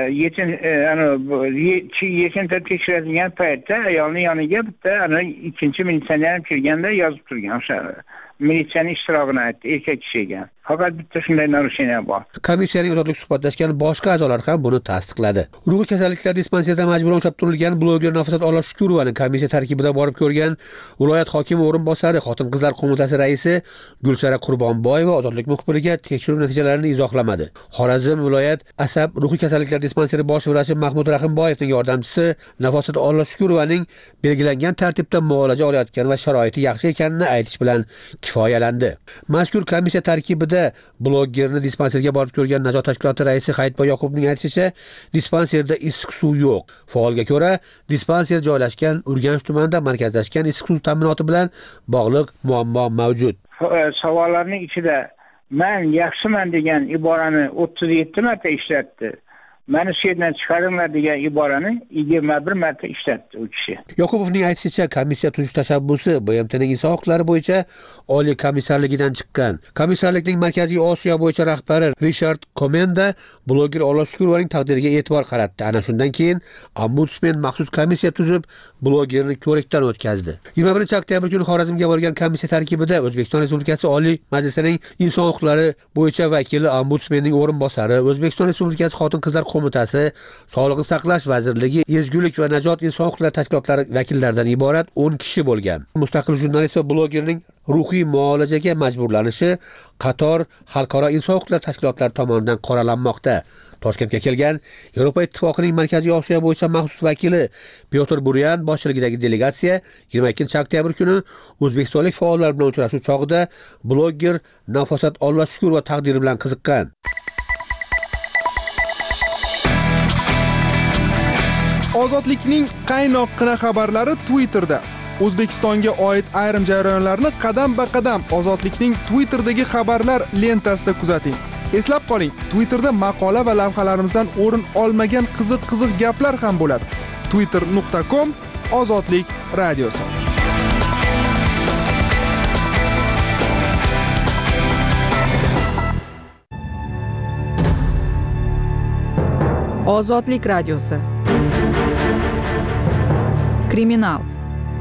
yechintirib tekshiradigan paytda ayolning yoniga bitta ikkinchi militsioner ham kelganda yozib turgan o'sha militsiyaning ishtirokini aytdi erkak kishi ekan. Faqat bitta shunday narusheniya bor. Komissiyaning ozodlik suhbatlashgan boshqa a'zolar ham buni tasdiqladi. Ruhiy kasalliklar dispanserida majburan ushlab turilgan bloger Nafosat Ollashukurovani komissiya tarkibida borib ko'rgan viloyat hokimi o'rinbosari, Xotin-qizlar qo'mitasi raisi Gulsara Qurbonboyeva ozodlik muxbiriga tekshiruv natijalarini izohlamadi. Xorazm viloyat asab ruhiy kasalliklar dispanseri bosh vrachi Mahmud Rahimboyevning yordamchisi Nafosat Ollashukurovaning belgilangan tartibda muolaja olayotgan va sharoiti yaxshi ekanini aytish bilan kifoyalandi. Mazkur komissiya tarkibida blogerni dispanserga borib ko'rgan Najot tashkiloti raisi Hayitboy Yoqubovning aytishicha, dispanserda issiq suv yo'q. Faolga ko'ra, dispanser joylashgan Urganch tumanida markazlashgan issiq suv ta'minoti bilan bog'liq muammo mavjud. Savollarning ichida men yaxshiman degan iborani 37 marta ishlatdi. Mani shu yerdan chiqaringlar degan iborani 21 marta ishlatdi u kishi. Yoqubovning aytishicha, komissiya tuzish tashabbusi BMTning inson huquqlari bo'yicha oliy komissarligidan chiqqan. Komissarlikning Markaziy Osiyo bo'yicha rahbari Richard Komenda bloger Ollashukurovaning taqdiriga e'tibor qaratdi. Ana shundan keyin Ombudsman maxsus komissiya tuzib, blogerni ko'rikdan o'tkazdi. 21-oktyabr kuni Xorazmga borgan komissiya tarkibida O'zbekiston Respublikasi Oliy Majlisining inson huquqlari bo'yicha vakili, Ombudsmanning o'rinbosari, O'zbekiston Respublikasi Xotin-qizlar qo'mitasi, Sog'liqni saqlash vazirligi, Ezgulik va Najot inson huquqlari tashkilotlari vakillaridan iborat 10 kishi bo'lgan. Mustaqil jurnalist va blogerning ruhiy muolajaga majburlanishi qator xalqaro inson huquqlari tashkilotlari tomonidan qoralanmoqda. Toshkentga kelgan Yevropa Ittifoqining Markaziy Osiyo bo'yicha maxsus vakili Pyotr Buryan boshchiligidagi delegatsiya 22-oktyabr kuni o'zbekistonlik faollar bilan uchrashuv chog'ida bloger Nafosat Ollashukurova taqdiri bilan qiziqqan. Ozodlikning qaynoqqina xabarlari Twitterda. O'zbekistonga oid ayrim jarayonlarni qadam-ba-qadam Ozodlikning Twitter'dagi xabarlar lentasida kuzating. Eslab qoling, Twitterda maqola va lavhalarimizdan o'rin olmagan qiziq gaplar ham bo'ladi. twitter.com Ozodlik radiosi. Ozodlik radiosi. Kriminal.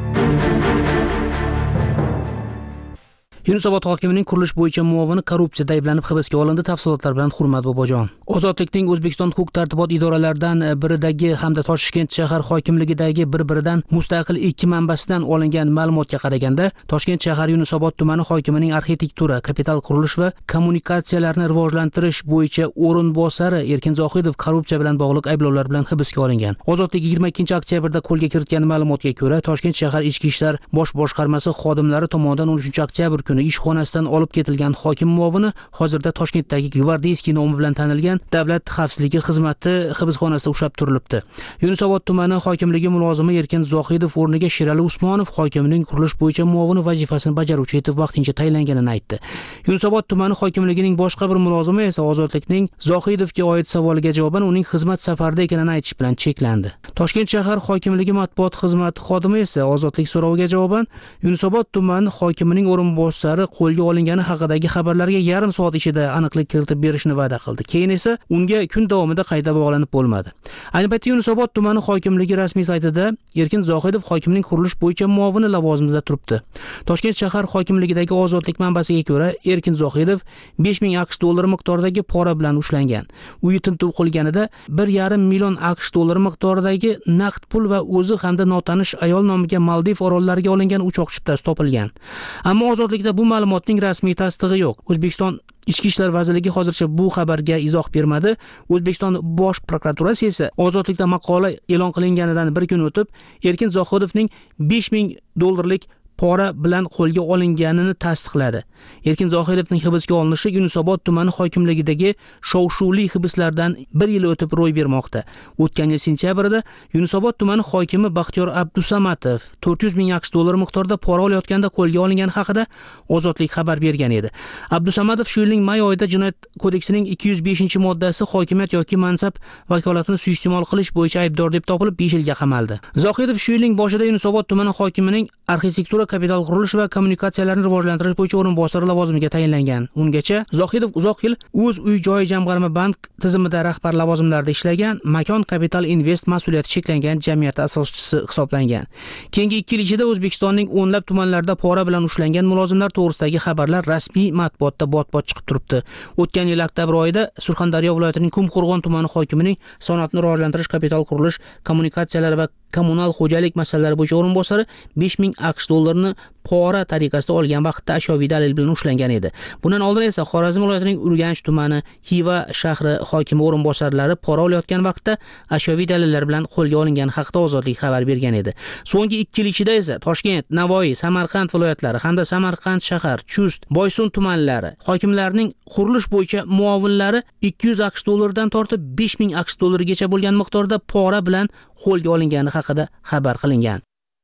Yunusobod hokimining qurilish bo'yicha muovini korrupsiyada ayblanib hibsga olindi. Tafsilotlar bilan Hurmat Bobojon. Ozodlikning O'zbekiston huquq-tartibot idoralaridan biridagi hamda Toshkent shahar hokimligidagi bir-biridan mustaqil ikki manbasidan olingan ma'lumotga qaraganda, Toshkent shahar Yunusobod tumani hokimining arxitektura, kapital qurilish va kommunikatsiyalarni rivojlantirish bo'yicha o'rinbosari Erkin Zohidov korrupsiya bilan bog'liq ayblovlar bilan hibsga olingan. Ozodlik 22-oktyabrda qo'lga kiritgan ma'lumotga ko'ra, Toshkent shahar ichki ishlar bosh boshqarmasi xodimlari tomonidan 13-oktyabr kuni ishxonasidan olib ketilgan hokim muovini hozirda Toshkentdagi Gvardeyskiy nomi bilan tanilgan Davlat xavfsizligi xizmati hibsxonasida ushlab turilibdi. Yunusobod tumani hokimligi mulozimi Erkin Zohidov o'rniga Sherali Usmonov hokimning qurilish bo'yicha muovini vazifasini bajaruvchi etib vaqtincha tayinlanganini aytdi. Yunusobod tumani hokimligining boshqa bir mulozimi esa Ozodlikning Zohidovga oid savoliga javoban uning xizmat safarida ekanini aytish bilan cheklandi. Toshkent shahar hokimligi matbuot xizmati xodimi esa Ozodlik so'roviga javoban Yunusobod tumani hokimining o'rinbosari qo'lga olingani haqidagi xabarlarga yarim soat ichida aniqlik kiritib berishni va'da qildi. Keyin esa unga kun davomida qayta bog'lanib bo'lmadi. Ayni paytda Yunusobod tumani hokimligi rasmiy saytida Erkin Zohidov hokimning qurilish bo'yicha muovini lavozimida turibdi. Toshkent shahar hokimligidagi Ozodlik manbasiga ko'ra, Erkin Zohidov 5000 AQSh dollari miqdoridagi pora bilan ushlangan. Uyi tintuv qilganida 1,5 million AQSh dollari miqdoridagi naqd pul va o'zi hamda notanish ayol nomiga Maldiv orollariga olingan uchoq chiptasi topilgan. Ammo Ozodlikda bu ma'lumotning rasmiy tasdig'i yo'q. O'zbekiston Ichki ishlar vazirligi hozircha bu xabarga izoh bermadi. O'zbekiston bosh prokuraturasi esa Ozodlikda maqola e'lon qilinganidan bir kun o'tib, Erkin Zohidovning 5000 dollarlik pora bilan qo'lga olinganini tasdiqladi. Erkin Zohidovning hibsga olinishi Yunusobod tumani hokimligidagi shov-shuvli hibslardan 1 yil o'tib ro'y bermoqda. O'tgan yil sentyabrda Yunusobod tumani hokimi Baxtiyor Abdusamatov 400 ming AQSh dollari miqdorida pora olayotganda qo'lga olingani haqida Ozodlik xabar bergan edi. Abdusamatov shu yilning may oyida Jinoyat kodeksining 205-moddasi hokimiyat yoki mansab vakolatini suiiste'mol qilish bo'yicha aybdor deb topilib 5 yilga qamaldi. Zohidov shu yilning boshida Yunusobod tumani hokimining arxitektura, kapital qurilish va kommunikatsiyalarni rivojlantirish bo'yicha o'rinbosari lavozimiga tayinlangan. Ungacha Zohidov uzoq yil O'z uy-joy jamg'arma bank tizimida rahbar lavozimlarida ishlagan, Makon Capital Invest mas'uliyati cheklangan jamiyati asoschisi hisoblangan. Keyingi 2 yil ichida O'zbekistonning o'nlab tumanlarida pora bilan ushlangan mulozimlar to'g'risidagi xabarlar rasmiy matbuotda bot-bot chiqib turibdi. O'tgan yil oktyabr oyida Surxondaryo viloyatining Qumqo'rg'on tumani hokimining sanoatni rivojlantirish, kapital qurilish, kommunikatsiyalar va kommunal xo'jalik masalalari bo'yicha o'rinbosari 5000 AQSh dollarini pora tariqasida olgan vaqtda ashyoviy dalil bilan ushlangan edi. Bundan oldin esa Xorazm viloyatining Urganch tumani, Xiva shahri hokimi o'rinbosarlari pora olayotgan vaqtda ashyoviy dalillar bilan qo'lga olingani haqida Ozodlik xabar bergan edi. So'nggi 2 yil ichida esa Toshkent, Navoiy, Samarqand viloyatlari hamda Samarqand shahar, Chust, Boysun tumanlari hokimlarining qurilish bo'yicha muovinlari 200 AQSh dollaridan tortib 5000 AQSh dollarigacha bo'lgan miqdorda pora bilan qo'lga olingani haqida xabar qilingan.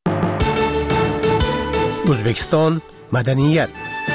O'zbekiston madaniyat.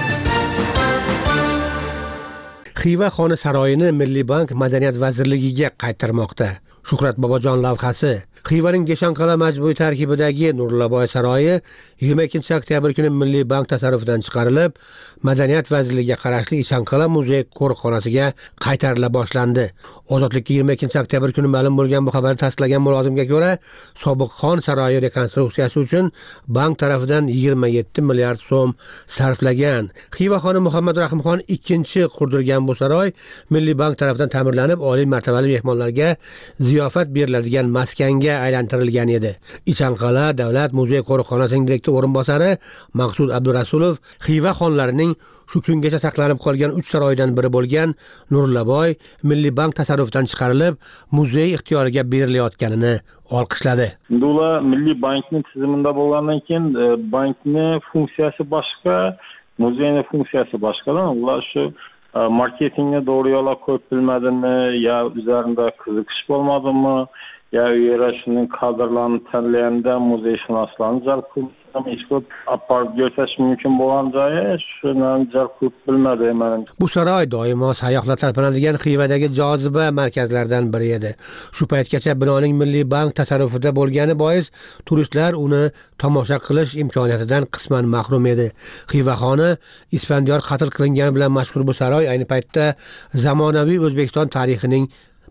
Xiva xona saroyini Milliy bank Madaniyat vazirligiga qaytarmoqda. Shuhrat Bobojon lavhasi. Xivaning Geshanqala majmui tarkibidagi Nurillaboy saroyi 22-oktyabr kuni Milliy bank tasarrufidan chiqarilib, Madaniyat vazirligiga qarashli Geshanqala muzey qo'riqxonasiga qaytarila boshlandi. Ozodlikka 22-oktyabr kuni ma'lum bo'lgan bu xabarni tasdiqlagan mulozimga ko'ra, sobiq xon saroyi rekonstruksiyasi uchun bank tarafidan 27 milliard so'm sarflagan. Xiva xoni Muhammad Rahimxon ikkinchi qurdirgan bu saroy Milliy bank tarafidan ta'mirlanib, oliy martabali mehmonlarga ziyofat beriladigan maskanga aylantirilgan edi. Ichanqala davlat muzey qo'riqxonasining direktor o'rinbosari Maqsud Abdurasulov Xiva xonlarining shu kungacha saqlanib qolgan 3 saroydan biri bo'lgan Nurillaboy Milliy bank tasarrufidan chiqarilib, muzey ixtiyoriga berilayotganini olqishladi. Ular Milliy bankning tizimida bo'lgandan keyin bankning funksiyasi boshqa, muzeyning funksiyasi boshqadan. Ular shu marketingni to'g'ri yo'lga qo'yib bilmadimi, yo üzerinde qiziqish bo'lmadimi, ya uyera shuning kadrlarni tanlayanda muzeyshunoslarni jalb qilib aparib ko'rsatish mumkin bo'lgan joyi shuni jalb qilib bilmadim. Bu saroy doimo sayyohlar talpinadigan Xivadagi joziba markazlaridan biri edi. Shu paytgacha binoning Milliy bank tasarrufida bo'lgani bois turistlar uni tomosha qilish imkoniyatidan qisman mahrum edi. Xiva xoni Isfandiyor qatl qilingani bilan mashhur bu saroy ayni paytda zamonaviy O'zbekiston tarixining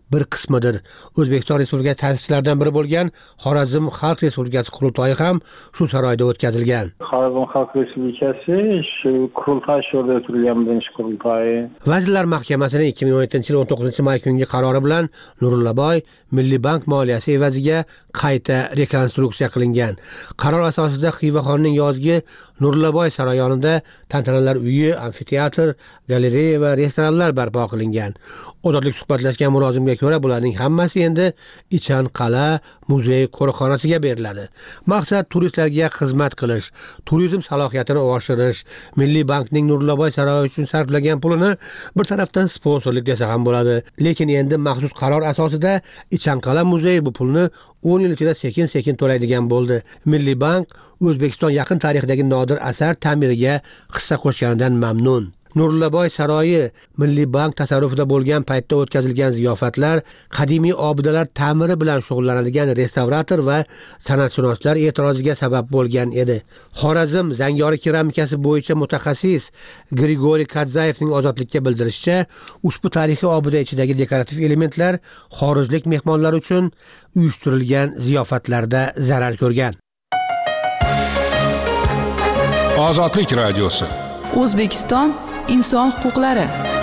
bir qismidir. O'zbekiston Respublikasi ta'sischilaridan biri bo'lgan Xorazm Xalq Respublikasi qurultoyi ham shu saroyda o'tkazilgan. Xorazm Xalq Respublikasi shu qurultoy sho'rda o'tkazilgan birinchi qurultoyi. Vazirlar Mahkamasining 2017-yil 19-may kungi qarori bilan Nurullaboy Milliy bank moliyasi evaziga qayta rekonstruksiya qilingan. Qaror asosida Xivaxonning yozgi Nurullaboy saroyi yonida tantanalar uyi, amfiteatr, galereya va restoranlar barpo qilingan. Ozodlik suhbatlashgan mulozimga ko'ra, bularning hammasi endi Ichan Qala muzey qo'riqxonasiga beriladi. Maqsad turistlarga xizmat qilish, turizm salohiyatini oshirish. Milliy bankning Nurullaboy saroyi uchun sarflagan pulini bir tarafdan sponsorlik desa ham bo'ladi. Lekin endi maxsus qaror asosida Ichan Qala muzeyi bu pulni 10 yil ichida sekin-sekin to'laydigan bo'ldi. Milliy bank O'zbekiston yaqin tarixdagi nodir asar ta'miriga hissa qo'shganidan mamnun. Nurullaboy saroyi Milliy bank tasarrufida bo'lgan paytda o'tkazilgan ziyofatlar, qadimiy obidalar ta'miri bilan shug'ullanadigan restavrator va san'atshunoslar e'tiroziga sabab bo'lgan edi. Xorazm zangori keramikasi bo'yicha mutaxassis Grigoriy Kadzayevning Ozodlikka bildirishicha, ushbu tarixiy obida ichidagi dekorativ elementlar xorijlik mehmonlar uchun uyushtirilgan ziyofatlarda zarar ko'rgan. Ozodlik radiosi. O'zbekiston inson huquqlari.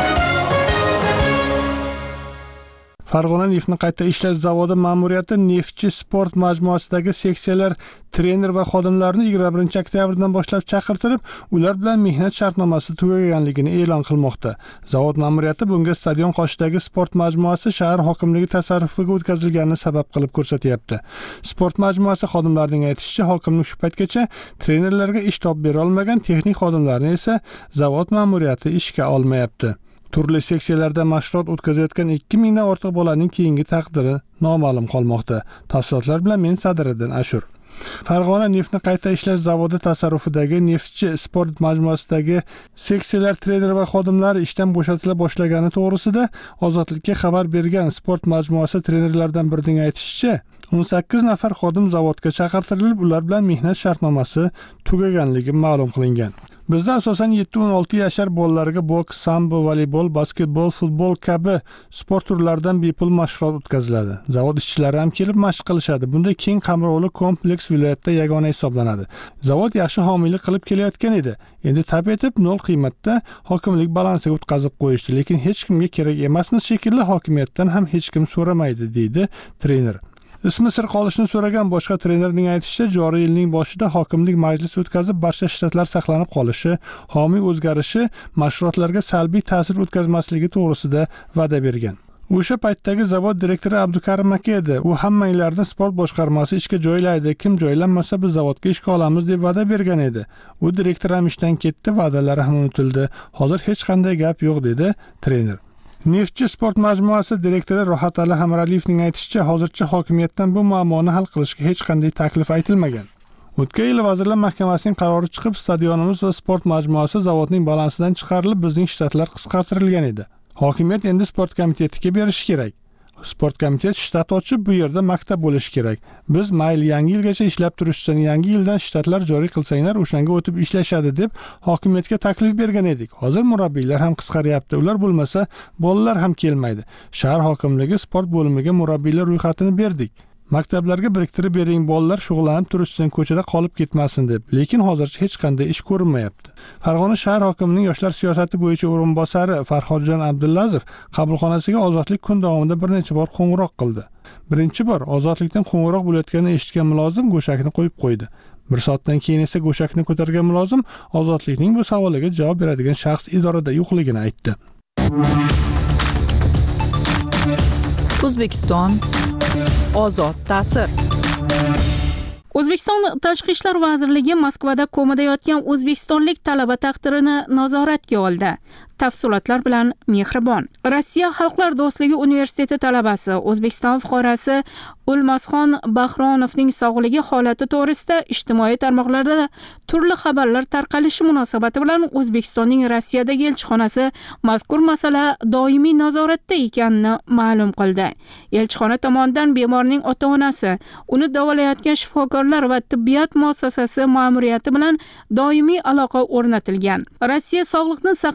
Farg'ona neftni qayta ishlash zavodi ma'muriyati Neftchi sport majmuasidagi seksiyalar trener va xodimlarini 21 oktyabrdan boshlab chaqirtirib, ular bilan mehnat shartnomasi tugaganligini e'lon qilmoqda. Zavod ma'muriyati bunga stadion qoshidagi sport majmuasi shahar hokimligi tasarrufiga o'tkazilganini sabab qilib ko'rsatyapti. Sport majmuasi xodimlarining aytishicha, hokimlik shu paytgacha trenerlarga ish topib bera olmagan, texnik xodimlarni esa zavod ma'muriyati ishga olmayapti. Turli seksiyalarda mashg'ulot o'tkazayotgan 2000 dan ortiq bolaning keyingi taqdiri noma'lum qolmoqda. Tafsilotlar bilan men Sadiriddin Ashur. Farg'ona neftni qayta ishlash zavodi tasarrufidagi Neftchi sport majmuasidagi seksiyalar treneri va xodimlari ishdan bo'shatila boshlagani to'g'risida Ozodlikka xabar bergan sport majmuasi trenerlaridan birining aytishicha, 18 nafar xodim zavodga chaqirtirilib, ular bilan mehnat shartnomasi tugaganligi ma'lum qilingan. Bizda asosan 7-16 yoshlar bolalarga boks, sambo, voleybol, basketbol, futbol kabi sport turlaridan bepul mashg'ulot o'tkaziladi. Zavod ishchilari ham kelib mashq qilishadi. Bunday keng qamrovli kompleks viloyatda yagona hisoblanadi. Zavod yaxshi homiylik qilib kelayotgan edi. Endi tab etib 0 qiymatda hokimlik balansiga o'tkazib qo'yishdi, lekin hech kimga kerak emasmiz shekilli, hokimiyatdan ham hech kim so'ramaydi, deydi trener. Ismi sir qolishni so'ragan boshqa trenerning aytishicha, joriy yilning boshida hokimlik majlis o'tkazib, barcha shtatlar saqlanib qolishi, homiy o'zgarishi mashg'ulotlarga salbiy ta'sir o'tkazmasligi to'g'risida va'da bergan. O'sha paytdagi zavod direktori Abdukarim aka edi. U hammanglarni sport boshqarmasi ishga joylaydi, kim joylanmasa biz zavodga ishga olamiz deb va'da bergan edi. U direktor ham ishdan ketdi, va'dalari ham unutildi. Hozir hech qanday gap yo'q, dedi trener. Neftchi sport majmuasi direktori Rohatali Hamraliyevning aytishicha, hozircha hokimiyatdan bu muammoni hal qilishga hech qanday taklif aytilmagan. O'tgan yil Vazirlar Mahkamasining qarori chiqib, stadionimiz va sport majmuasi zavodning balansidan chiqarilib, bizning shtatlar qisqartirilgan edi. Hokimiyat endi sport komitetiga berishi kerak. Sport komiteti shtat ochib, bu yerda maktab bo'lishi kerak. Biz mayli yangi yilgacha ishlab turishsin, yangi yildan shtatlar joriy qilsanglar, o'shanga o'tib ishlashadi deb hokimiyatga taklif bergan edik. Hozir murabbiylar ham qisqaryapti. Ular bo'lmasa, bolalar ham kelmaydi. Shahar hokimligi sport bo'limiga murabbiylar ro'yxatini berdik. Maktablarga biriktirib bering, bolalar shug'ullanib turishsin, ko'chada qolib ketmasin deb. Lekin hozircha hech qanday ish ko'rinmayapti. Farg'ona shahar hokimining yoshlar siyosati bo'yicha o'rinbosari Farhodjon Abdulazov qabulxonasiga ozodlik kun davomida bir necha bor qo'ng'iroq qildi. Birinchi bor ozodlikdan qo'ng'iroq bo'layotganini eshitgan mulozim go'shakni qo'yib qo'ydi. Bir soatdan keyin esa go'shakni ko'targan mulozim ozodlikning bu savoliga javob beradigan shaxs idorada yo'qligini aytdi. O'zbekiston ozod ta'sir. O'zbekiston Tashqi ishlar vazirligi Moskvada komada yotgan o'zbekistonlik talaba taqdirini nazoratga oldi. Tafsilotlar bilan Mehribon. Rossiya Xalqlar do'stligi universiteti talabasi O'zbekiston fuqarosi O'lmasxon Bahronovning sog'ligi holati to'g'risida ijtimoiy tarmoqlarda turli xabarlar tarqalishi munosabati bilan O'zbekistonning Rossiyadagi elchixonasi mazkur masala doimiy nazoratda ekanini ma'lum qildi. Elchixona tomonidan bemorning ota-onasi, uni davolayotgan shifokorlar va tibbiyot muassasasi ma'muriyati bilan doimiy aloqa o'rnatilgan. Rossiya Sog'liqni saqlash vazirligi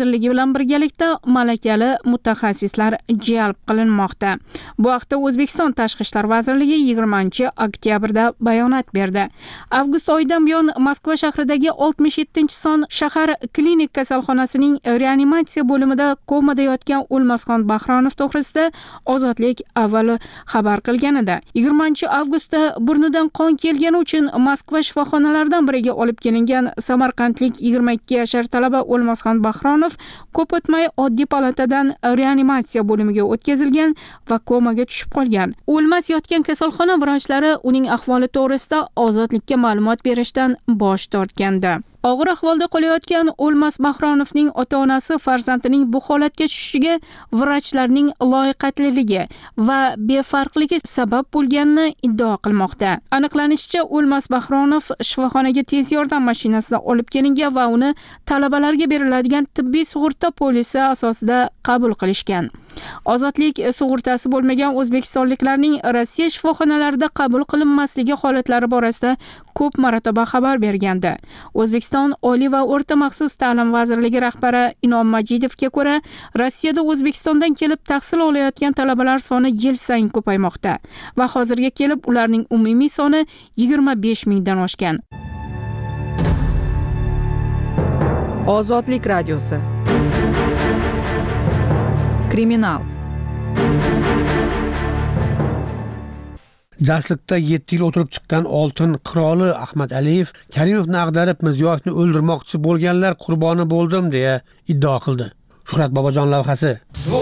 vazirligi bilan birgalikda malakali mutaxassislar jalb qilinmoqda. Bu haqda O'zbekiston Tashqi ishlar vazirligi 20-oktyabrda bayonot berdi. Avgust oyidan buyon Moskva shahridagi 67-son shahar klinik kasalxonasining reanimatsiya bo'limida komada yotgan O'lmasxon Bahronov to'g'risida Ozodlik avvalo xabar qilgan edi. 20-avgustda burnidan qon kelgani uchun Moskva shifoxonalaridan biriga olib kelingan samarqandlik 22 yashar talaba O'lmasxon Bahronov ko'p o'tmay oddiy palatadan reanimatsiya bo'limiga o'tkazilgan va komaga tushib qolgan. O'lmas yotgan kasalxona vrachlari uning ahvoli to'g'risida Ozodlikka ma'lumot berishdan bosh tortgandi. Og'ir ahvolda qolayotgan O'lmas Bahronovning ota-onasi farzandining bu holatga tushishiga vrachlarning loyiqatliligi va befarqligi sabab bo'lganini iddao qilmoqda. Aniqlanishicha, O'lmas Bahronov shifoxonaga tez yordam mashinasida olib kelingan va uni talabalarga beriladigan tibbiy sug'urta polisi asosida qabul qilishgan. Ozodlik sug'urtasi bo'lmagan o'zbekistonliklarning Rossiya shifoxonalarida qabul qilinmasligi holatlari borasida ko'p marotaba xabar bergandi. O'zbekiston Oliy va o'rta maxsus ta'lim vazirligi rahbari Inom Majidovga ko'ra, Rossiyada O'zbekistondan kelib tahsil olayotgan talabalar soni yil sayin ko'paymoqda va hozirga kelib ularning umumiy soni 25 mingdan oshgan. Ozodlik radiosi. Kriminal. Jaslikda 7 yil o'tirib chiqqan oltin qiroli Ahmad Aliyev Karimovni ag'darib Mirziyoyevni o'ldirmoqchi bo'lganlar qurboni bo'ldim deya iddao qildi. Shuhrat Bobojon lavhasi.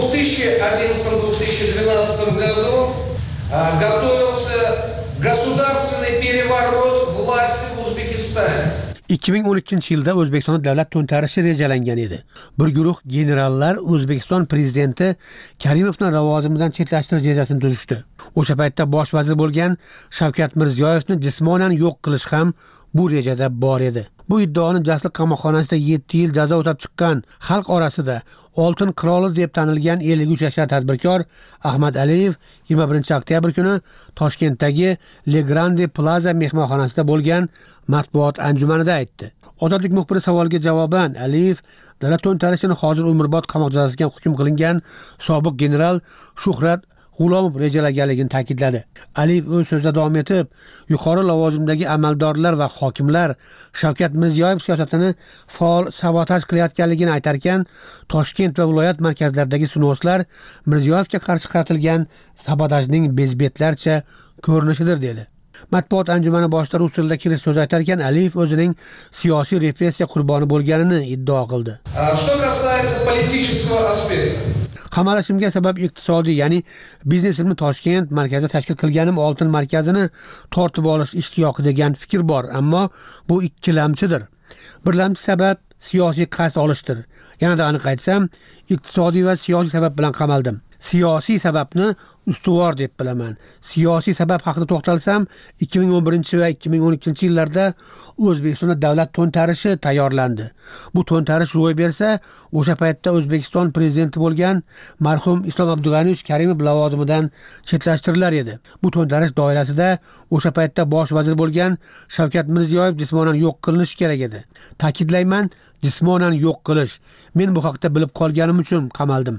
2011-2012 году готовился государственный переворот власти в Узбекистане. 2012-yilda O'zbekistonda davlat to'ntarishi rejalangan edi. Bir guruh generallar O'zbekiston prezidenti Karimovni lavozimidan chetlashtirish rejasini tuzishdi. O'sha paytda bosh vazir bo'lgan Shavkat Mirziyoyevni jismonan yo'q qilish ham bu rejada bor edi. Bu iddaoni Jasliq qamoqxonasida 7 yil jazo o'tab chiqqan, xalq orasida oltin qiroli deb tanilgan 53 yashar tadbirkor Ahmad Aliyev 21-oktyabr kuni Toshkentdagi Le Grande Plaza mehmonxonasida bo'lgan matbuot anjumanida aytdi. Ozodlik muxbiri savoliga javoban Aliyev davlat to'ntarishini hozir umrbod qamoq jazosiga hukm qilingan sobiq general Shuhrat G'ulomov rejalaganligini ta'kidladi. Aliyev o'z so'zida davom etib, yuqori lavozimdagi amaldorlar va hokimlar Shavkat Mirziyoyev siyosatini faol sabotaj qilayotganligini aytarkan, Toshkent va viloyat markazlaridagi sunoslar Mirziyoyevga qarshi qaratilgan sabotajning bezbetlarcha ko'rinishidir dedi. Matbuot anjumani boshida rus tilida kirish so'z aytarkan, Aliyev o'zining siyosiy repressiya qurboni bo'lganini iddao qildi. Что касается политического аспекта. Qamalishimga sabab iqtisodiy, ya'ni biznesimni Toshkent markazida tashkil qilganim oltin markazini tortib olish ishtiyoqi degan fikr bor, ammo bu ikkilamchidir. Birlamchi sabab siyosiy qasd olishdir. Yanada aniq aytsam, iqtisodiy va siyosiy sabab bilan qamaldim. Siyosiy sababni ustuvor deb bilaman. Siyosiy sabab haqida to'xtalsam, 2011 va 2012 yillarda O'zbekistonda davlat to'ntarishi tayyorlandi. Bu to'ntarish ro'y bersa, o'sha paytda O'zbekiston prezidenti bo'lgan marhum Islom Abdug'aniyevich Karimov lavozimidan chetlashtirilgan edi. Bu to'ntarish doirasida o'sha paytda bosh vazir bo'lgan Shavkat Mirziyoyev jismonan yo'q qilinishi kerak edi. Ta'kidlayman, jismonan yo'q qilish. Men bu haqda bilib qolganim uchun qamaldim.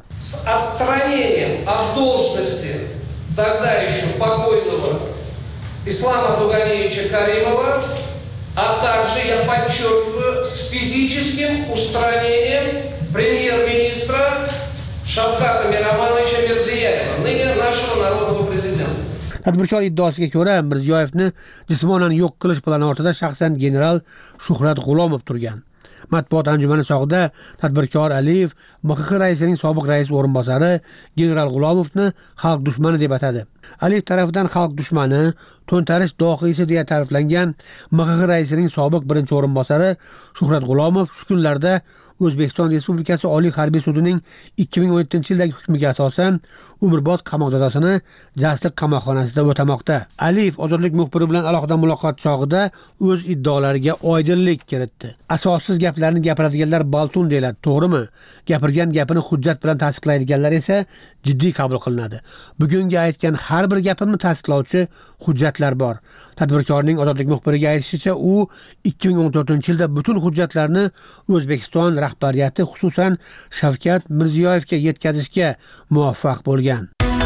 От должности тогда еще покойного Ислама Абдуганиевича Каримова, а также, я подчеркиваю, с физическим устранением премьер-министра Шавката Миромоновича Мирзияева, ныне нашего народного президента. Tadbirkor iddaosiga ko'ra, Mirziyoyevni jismonan yo'q qilish plani ortida shaxsan general Shuhrat G'ulomov turgan. Matbuot anjumani chog'ida tadbirkor Aliyev MXX raisining sobiq rais o'rinbosari general G'ulomovni xalq dushmani deb atadi. Aliyev tarafidan xalq dushmani, to'ntarish dohiysi deya ta'riflangan MXX raisining sobiq birinchi o'rinbosari Shuhrat G'ulomov shu kunlarda O'zbekiston Respublikasi Oliy harbiy sudining 2017-yildagi hukmiga asosan umrbod qamoq jazosini Jasliq qamoqxonasida o'tamoqda. Aliyev Ozodlik muxbiri bilan alohida muloqot chog'ida o'z iddaolariga oydinlik kiritdi. Asossiz gaplarni gapiradiganlar baltun deyiladi, to'g'rimi? Gapirgan gapini hujjat bilan tasdiqlaydiganlar esa jiddiy qabul qilinadi. Bugungi aytgan har bir gapimni tasdiqlovchi hujjatlar bor. Tadbirkorning Ozodlik muxbiriga aytishicha, u 2014-yilda butun hujjatlarni O'zbekiston rahbariyati xususan Shavkat Mirziyoyevga yetkazishga muvaffaq bo'lgan.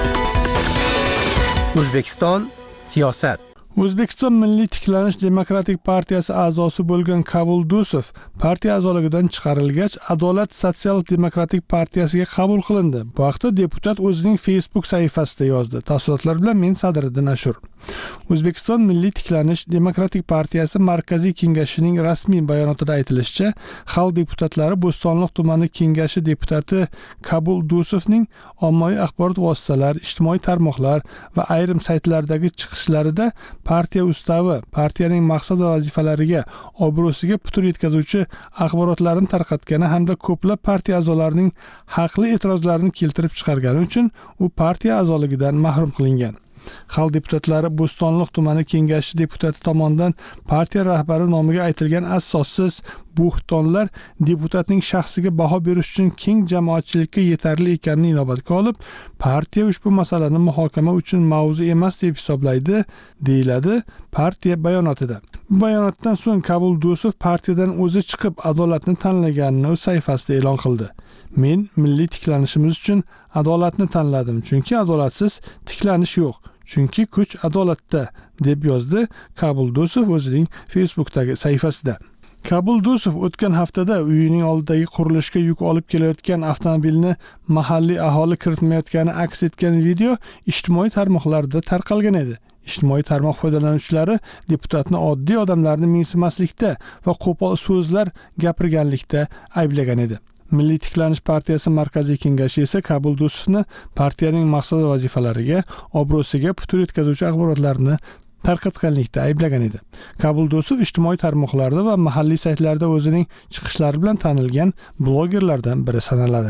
O'zbekiston siyosat. O'zbekiston Milliy tiklanish demokratik partiyasi a'zosi bo'lgan Qabul Dusov partiya a'zoligidan chiqarilgach, Adolat sotsial demokratik partiyasiga qabul qilindi. Bu haqda deputat o'zining Facebook sahifasida yozdi. Tafsilotlar bilan men Sadriddin Ashur. O'zbekiston Milliy tiklanish demokratik partiyasi markaziy kengashining rasmiy bayonotida aytilishicha, xalq deputatlari Bo'stonliq tumani kengashi deputati Qabul Dusovning ommaviy axborot vositalari, ijtimoiy tarmoqlar va ayrim saytlardagi chiqishlarida partiya ustavi, partiyaning maqsad va vazifalariga, obro'siga putur yetkazuvchi axborotlarni tarqatgani hamda ko'plab partiya a'zolarining haqli e'tirozlarini keltirib chiqargani uchun u partiya a'zoligidan mahrum qilingan. Xalq deputatlari Bo'stonliq tumani kengashi deputati tomonidan partiya rahbari nomiga aytilgan asossiz bo'xtonlar deputatning shaxsiga baho berish uchun keng jamoatchilikka yetarli ekanini inobatga olib, partiya ushbu masalani muhokama uchun mavzu emas deb hisoblaydi, deyiladi partiya bayonotida. Bu bayonotdan so'ng Qabul Dusov partiyadan o'zi chiqib, adolatni tanlaganini o'z sayfasida e'lon qildi. Men milliy tiklanishimiz uchun adolatni tanladim, chunki adolatsiz tiklanish yo'q. Chunki kuch adolatda, deb yozdi Qabul Dusov o'zining Facebookdagi sahifasida. Qabul Dusov o'tgan haftada uyining oldidagi qurilishga yuk olib kelayotgan avtomobilni mahalliy aholi kiritmayotgani aks etgan video ijtimoiy tarmoqlarda tarqalgan edi. Ijtimoiy tarmoq foydalanuvchilari deputatni oddiy odamlarni mensimaslikda va qo'pol so'zlar gapirganlikda ayblagan edi. Milliy tiklanish partiyasi markaziy kengashi esa Qabul Dusovni partiyaning maqsad va vazifalariga, obro'siga putur yetkazuvchi axborotlarni tarqatganlikda ayblagan edi. Qabul Dusov ijtimoiy tarmoqlarda va mahalliy saytlarda o'zining chiqishlari bilan tanilgan blogerlardan biri sanaladi.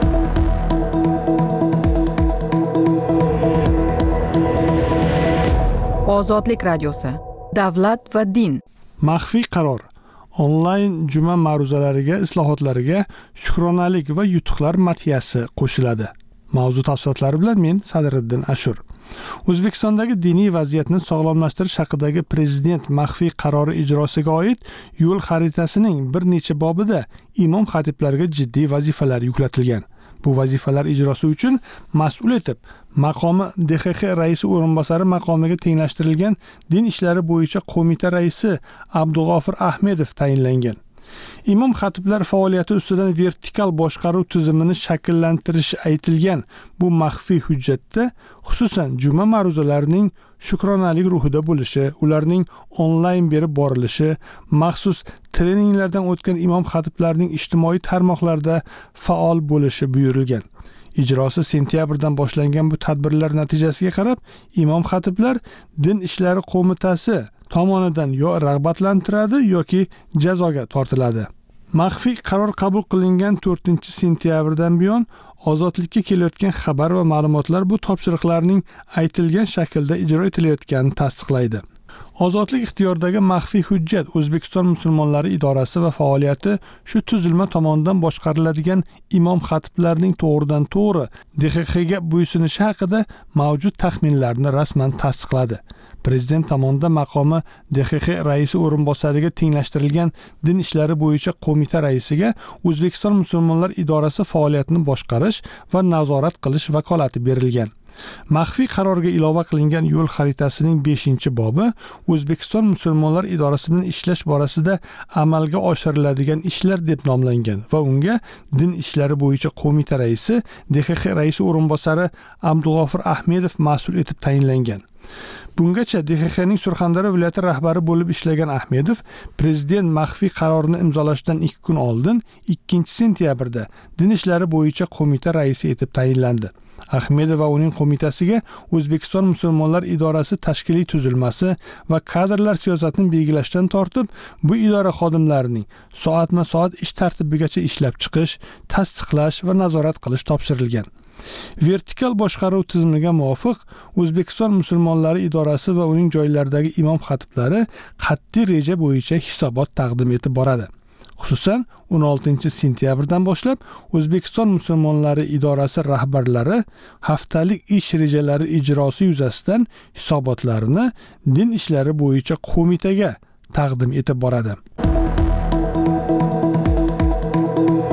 Ozodlik radiosi. Davlat va din. Maxfiy qaror. Onlayn juma ma'ruzalariga, islohotlariga shukronalik va yutuqlar madhiyasi qo'shiladi. Mavzu tafsilotlari bilan men Sadriddin Ashur. O'zbekistondagi diniy vaziyatni sog'lomlashtirish haqidagi prezident maxfiy qarori ijrosiga oid yo'l xaritasining bir necha bobida imom xatiblarga jiddiy vazifalar yuklatilgan. Bu vazifalar ijrosi uchun mas'ul etib maqomi DXX raisi o'rinbosari maqomiga tenglashtirilgan din ishlari bo'yicha qo'mita raisi Abdug'ofir Ahmedov tayinlangan. Imom xatiblar faoliyati ustidan vertikal boshqaruv tizimini shakllantirish aytilgan bu maxfiy hujjatda xususan juma ma'ruzalarining shukronalik ruhida bo'lishi, ularning onlayn berib borilishi, maxsus treninglardan o'tgan imom xatiblarning ijtimoiy tarmoqlarda faol bo'lishi buyurilgan. Ijrosi sentyabrdan boshlangan bu tadbirlar natijasiga qarab, imom xatiblar din ishlari qo'mitasi tomonidan yo rag'batlantiradi yoki jazoga tortiladi. Maxfiy qaror qabul qilingan 4-sentyabrdan buyon ozodlikka kelayotgan xabar va ma'lumotlar bu topshiriqlarning aytilgan shaklda ijro etilayotganini tasdiqlaydi. Ozodlik ixtiyoridagi maxfiy hujjat O'zbekiston musulmonlari idorasi va faoliyati shu tuzilma tomonidan boshqariladigan imom xatiblarning to'g'ridan to'g'ri DXXga bo'ysunishi haqida mavjud taxminlarni rasman tasdiqladi. Prezident tomonidan maqomi DXX raisi o'rinbosariga tenglashtirilgan din ishlari bo'yicha qo'mita raisiga O'zbekiston musulmonlar idorasi faoliyatini boshqarish va nazorat qilish vakolati berilgan. Maxfiy qarorga ilova qilingan yo'l xaritasining 5-bobi O'zbekiston musulmonlar idorasi bilan ishlash borasida amalga oshiriladigan ishlar deb nomlangan va unga din ishlari bo'yicha qo'mita raisi DXX raisi o'rinbosari Abdug'ofir Ahmedov mas'ul etib tayinlangan. Bungacha DXXning Surxondaryo viloyati rahbari bo'lib ishlagan Ahmedov prezident maxfiy qarorini imzolashdan 2 kun oldin 2-sentyabrda din ishlari bo'yicha qo'mita raisi etib tayinlandi. Ahmedov va uning qo'mitasiga O'zbekiston musulmonlar idorasi tashkiliy tuzilmasi va kadrlar siyosatini belgilashdan tortib, bu idora xodimlarining soatma-soat ish tartibigacha ishlab chiqish, tasdiqlash va nazorat qilish topshirilgan. Vertikal boshqaruv tizimiga muvofiq O'zbekiston musulmonlari idorasi va uning joylaridagi imom xatiblari qat'iy reja bo'yicha hisobot taqdim etib boradi. Xususan 16-sentyabrdan boshlab O'zbekiston musulmonlari idorasi rahbarlari haftalik ish rejalari ijrosi yuzasidan hisobotlarini din ishlari bo'yicha qo'mitaga taqdim etib boradi.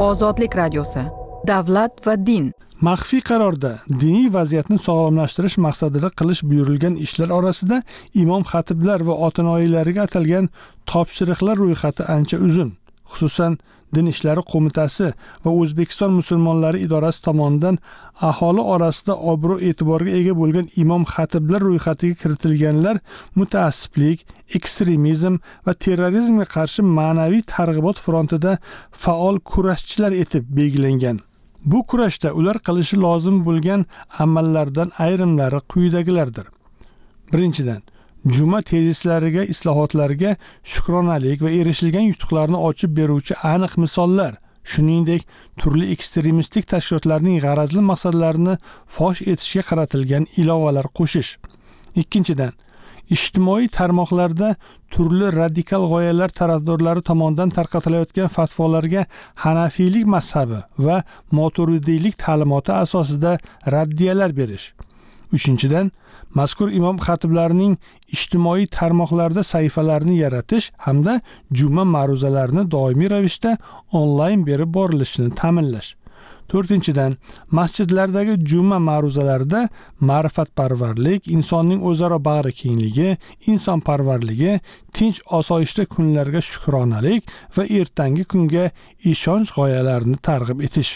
Ozodlik radiosi. Davlat va din. Maxfiy qarorda diniy vaziyatni sog'lomlashtirish maqsadida qilish buyurilgan ishlar orasida imom xatiblar va otinoyilariga atalgan topshiriqlar ro'yxati ancha uzun. Xususan, Din ishlari qo'mitasi va O'zbekiston musulmonlari idorasi tomonidan aholi orasida obro' e'tiborga ega bo'lgan imom xatiblar ro'yxatiga kiritilganlar mutaassiblik, ekstremizm va terrorizmga qarshi ma'naviy targ'ibot frontida faol kurashchilar etib belgilangan. Bu kurashda ular qilishi lozim bo'lgan amallardan ayrimlari quyidagilardir. Birinchidan, Juma tezislariga, islohotlarga shukronalik va erishilgan yutuqlarni ochib beruvchi aniq misollar, shuningdek turli ekstremistik tashkilotlarning g'arazli maqsadlarini fosh etishga qaratilgan ilovalar qo'shish. Ikkinchidan, ijtimoiy tarmoqlarda turli radikal g'oyalar tarafdorlari tomonidan tarqatilayotgan fatvolarga Hanafiylik mazhabi va Moturidiylik ta'limoti asosida raddiyalar berish. Uchinchidan, mazkur imom xatiblarining ijtimoiy tarmoqlarda sahifalarini yaratish hamda juma ma'ruzalarini doimiy ravishda onlayn berib borilishini ta'minlash. To'rtinchidan, masjidlardagi juma ma'ruzalarida ma'rifatparvarlik, insonning o'zaro bag'ri kengligi, insonparvarligi, tinch osoyishta kunlarga shukronalik va ertangi kunga ishonch g'oyalarini targ'ib etish.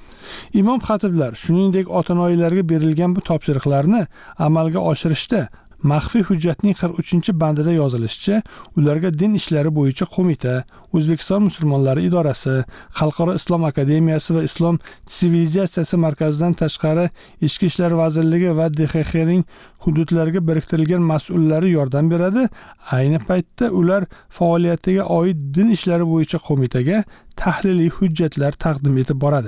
Imom xatiblar shuningdek otinoyilarga berilgan bu topshiriqlarni amalga oshirishda maxfiy hujjatning 43-bandida yozilishicha, ularga din ishlari bo'yicha qo'mita, O'zbekiston musulmonlari idorasi, Xalqaro islom akademiyasi va islom sivilizatsiyasi markazidan tashqari Ichki ishlar vazirligi va DXXning hududlarga biriktirilgan mas'ullari yordam beradi. Ayni paytda ular faoliyatiga oid din ishlari bo'yicha qo'mitaga tahliliy hujjatlar taqdim etib boradi.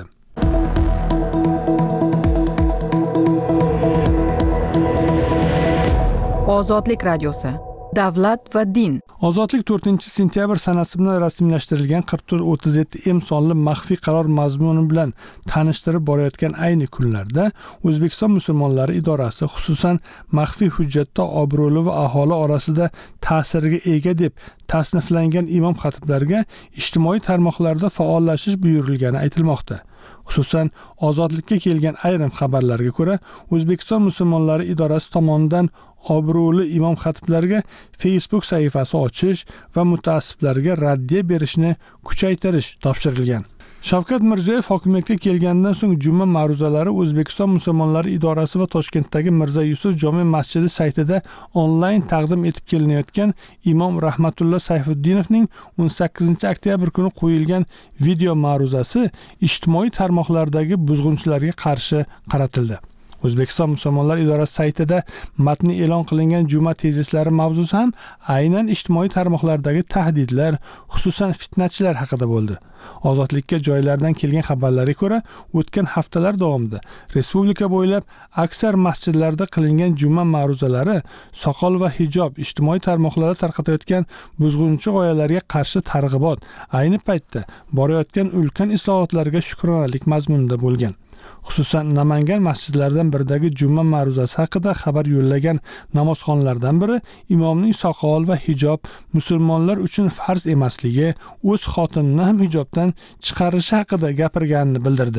Ozodlik radiosi. Davlat va din. Ozodlik 4-sentyabr sanasi bilan rasmiylashtirilgan 4437M sonli maxfiy qaror mazmuni bilan tanishtirib borayotgan ayni kunlarda O'zbekiston musulmonlari idorasi xususan maxfiy hujjatda obro'li va aholi orasida ta'siriga ega deb tasniflangan imom xatiblarga ijtimoiy tarmoqlarda faollashish buyurilgani aytilmoqda. Xususan, ozodlikka kelgan ayrim xabarlarga ko'ra, O'zbekiston musulmonlari idorasi tomonidan obro'li imom xatiblarga Facebook sahifasi ochish va mutaassiblarga raddiya berishni kuchaytirish topshirilgan. Shavkat Mirziyoyev hokimiyatga kelgandan so'ng juma ma'ruzalari O'zbekiston musulmonlari idorasi va Toshkentdagi Mirza Yusuf jome masjidi saytida onlayn taqdim etib kelinayotgan imom Rahmatulloh Sayfuddinovning 18-oktyabr kuni qo'yilgan video ma'ruzasi ijtimoiy tarmoqlardagi buzg'unchilarga qarshi qaratildi. O'zbekiston musulmonlar idorasi saytida matni e'lon qilingan juma tezislari mavzusi ham aynan ijtimoiy tarmoqlardagi tahdidlar, xususan fitnachilar haqida bo'ldi. Ozodlikka joylardan kelgan xabarlarga ko'ra, o'tgan haftalar davomida respublika bo'ylab aksar masjidlarda qilingan juma ma'ruzalari soqol va hijob ijtimoiy tarmoqlarda tarqatayotgan buzg'unchi g'oyalarga qarshi targ'ibot, ayni paytda borayotgan ulkan islohotlarga shukronalik mazmunida bo'lgan. Xususan, Namangan masjidlaridan biridagi juma ma'ruzasi haqida xabar yo'llagan namozxonlardan biri imomning soqol va hijob musulmonlar uchun farz emasligi, o'z xotinini ham hijobdan chiqarishi haqida gapirganini bildirdi.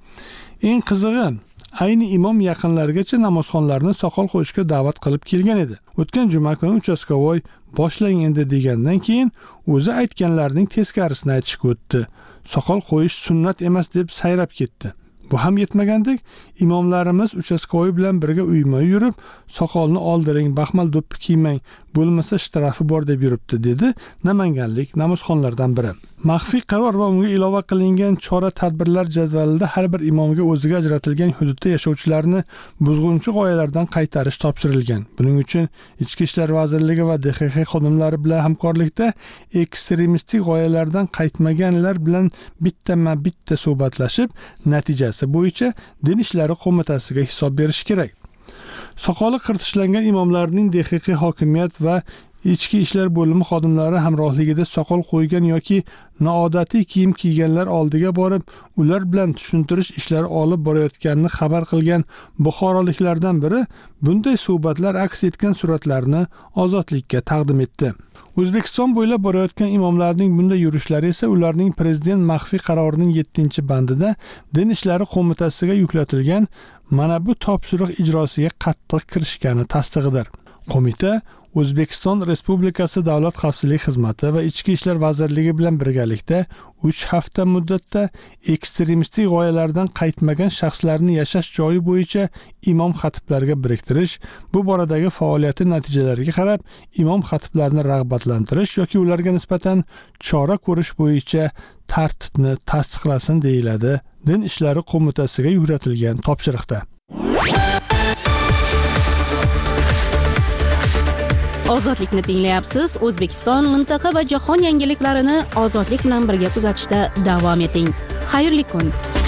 Eng qizig'i, ayni imom yaqinlarigacha namozxonlarni soqol qo'yishga da'vat qilib kelgan edi. O'tgan juma kuni uchastkovoy boshlang endi degandan keyin o'zi aytganlarning teskarisini aytishga o'tdi. Soqol qo'yish sunnat emas deb sayrab ketdi. Bu ham yetmagandek, imomlarimiz uchastkovoy bilan birga uyma yurib, soqolni oldiring, baxmal do'ppi kiymang, bo'lmasa shtrafi bor deb yuribdi, dedi namanganlik namozxonlardan biri. Maxfiy qaror va unga ilova qilingan chora-tadbirlar jadvalida har bir imomga o'ziga ajratilgan hududda yashovchilarni buzg'unchi g'oyalardan qaytarish topshirilgan. Buning uchun Ichki ishlar vazirligi va DXX xodimlari bilan hamkorlikda ekstremistik g'oyalardan qaytmaganlar bilan bitta suhbatlashib, natijasi bo'yicha Din ishlari qo'mitasiga hisob berish kerak. Soqoli qirtishlangan imomlarning DXX hokimiyat va Ichki ishlar bo'limi xodimlari hamrohligida soqol qo'ygan yoki noodatiy kiyim kiyganlar oldiga borib, ular bilan tushuntirish ishlari olib borayotganini xabar qilgan buxoroliklardan biri bunday suhbatlar aks etgan suratlarni Ozodlikka taqdim etdi. O'zbekiston bo'ylab borayotgan imomlarning bunday yurishlari esa ularning prezident maxfiy qarorining 7-bandida Din ishlari qo'mitasiga yuklatilgan mana bu topshiriq ijrosiga qattiq kirishgani tasdig'idir. Qo'mita O'zbekiston Respublikasi Davlat xavfsizlik xizmati va Ichki ishlar vazirligi bilan birgalikda 3 hafta muddatda ekstremistik g'oyalardan qaytmagan shaxslarni yashash joyi bo'yicha imom xatiblarga biriktirish, bu boradagi faoliyati natijalariga qarab imom xatiblarni rag'batlantirish yoki ularga nisbatan chora ko'rish bo'yicha tartibni tasdiqlasin deyiladi Din ishlari qo'mitasiga yuklatilgan topshiriqda. Ozodlikni tinglayapsiz. O'zbekiston, mintaqa va jahon yangiliklarini ozodlik bilan birga kuzatishda davom eting. Xayrli kun.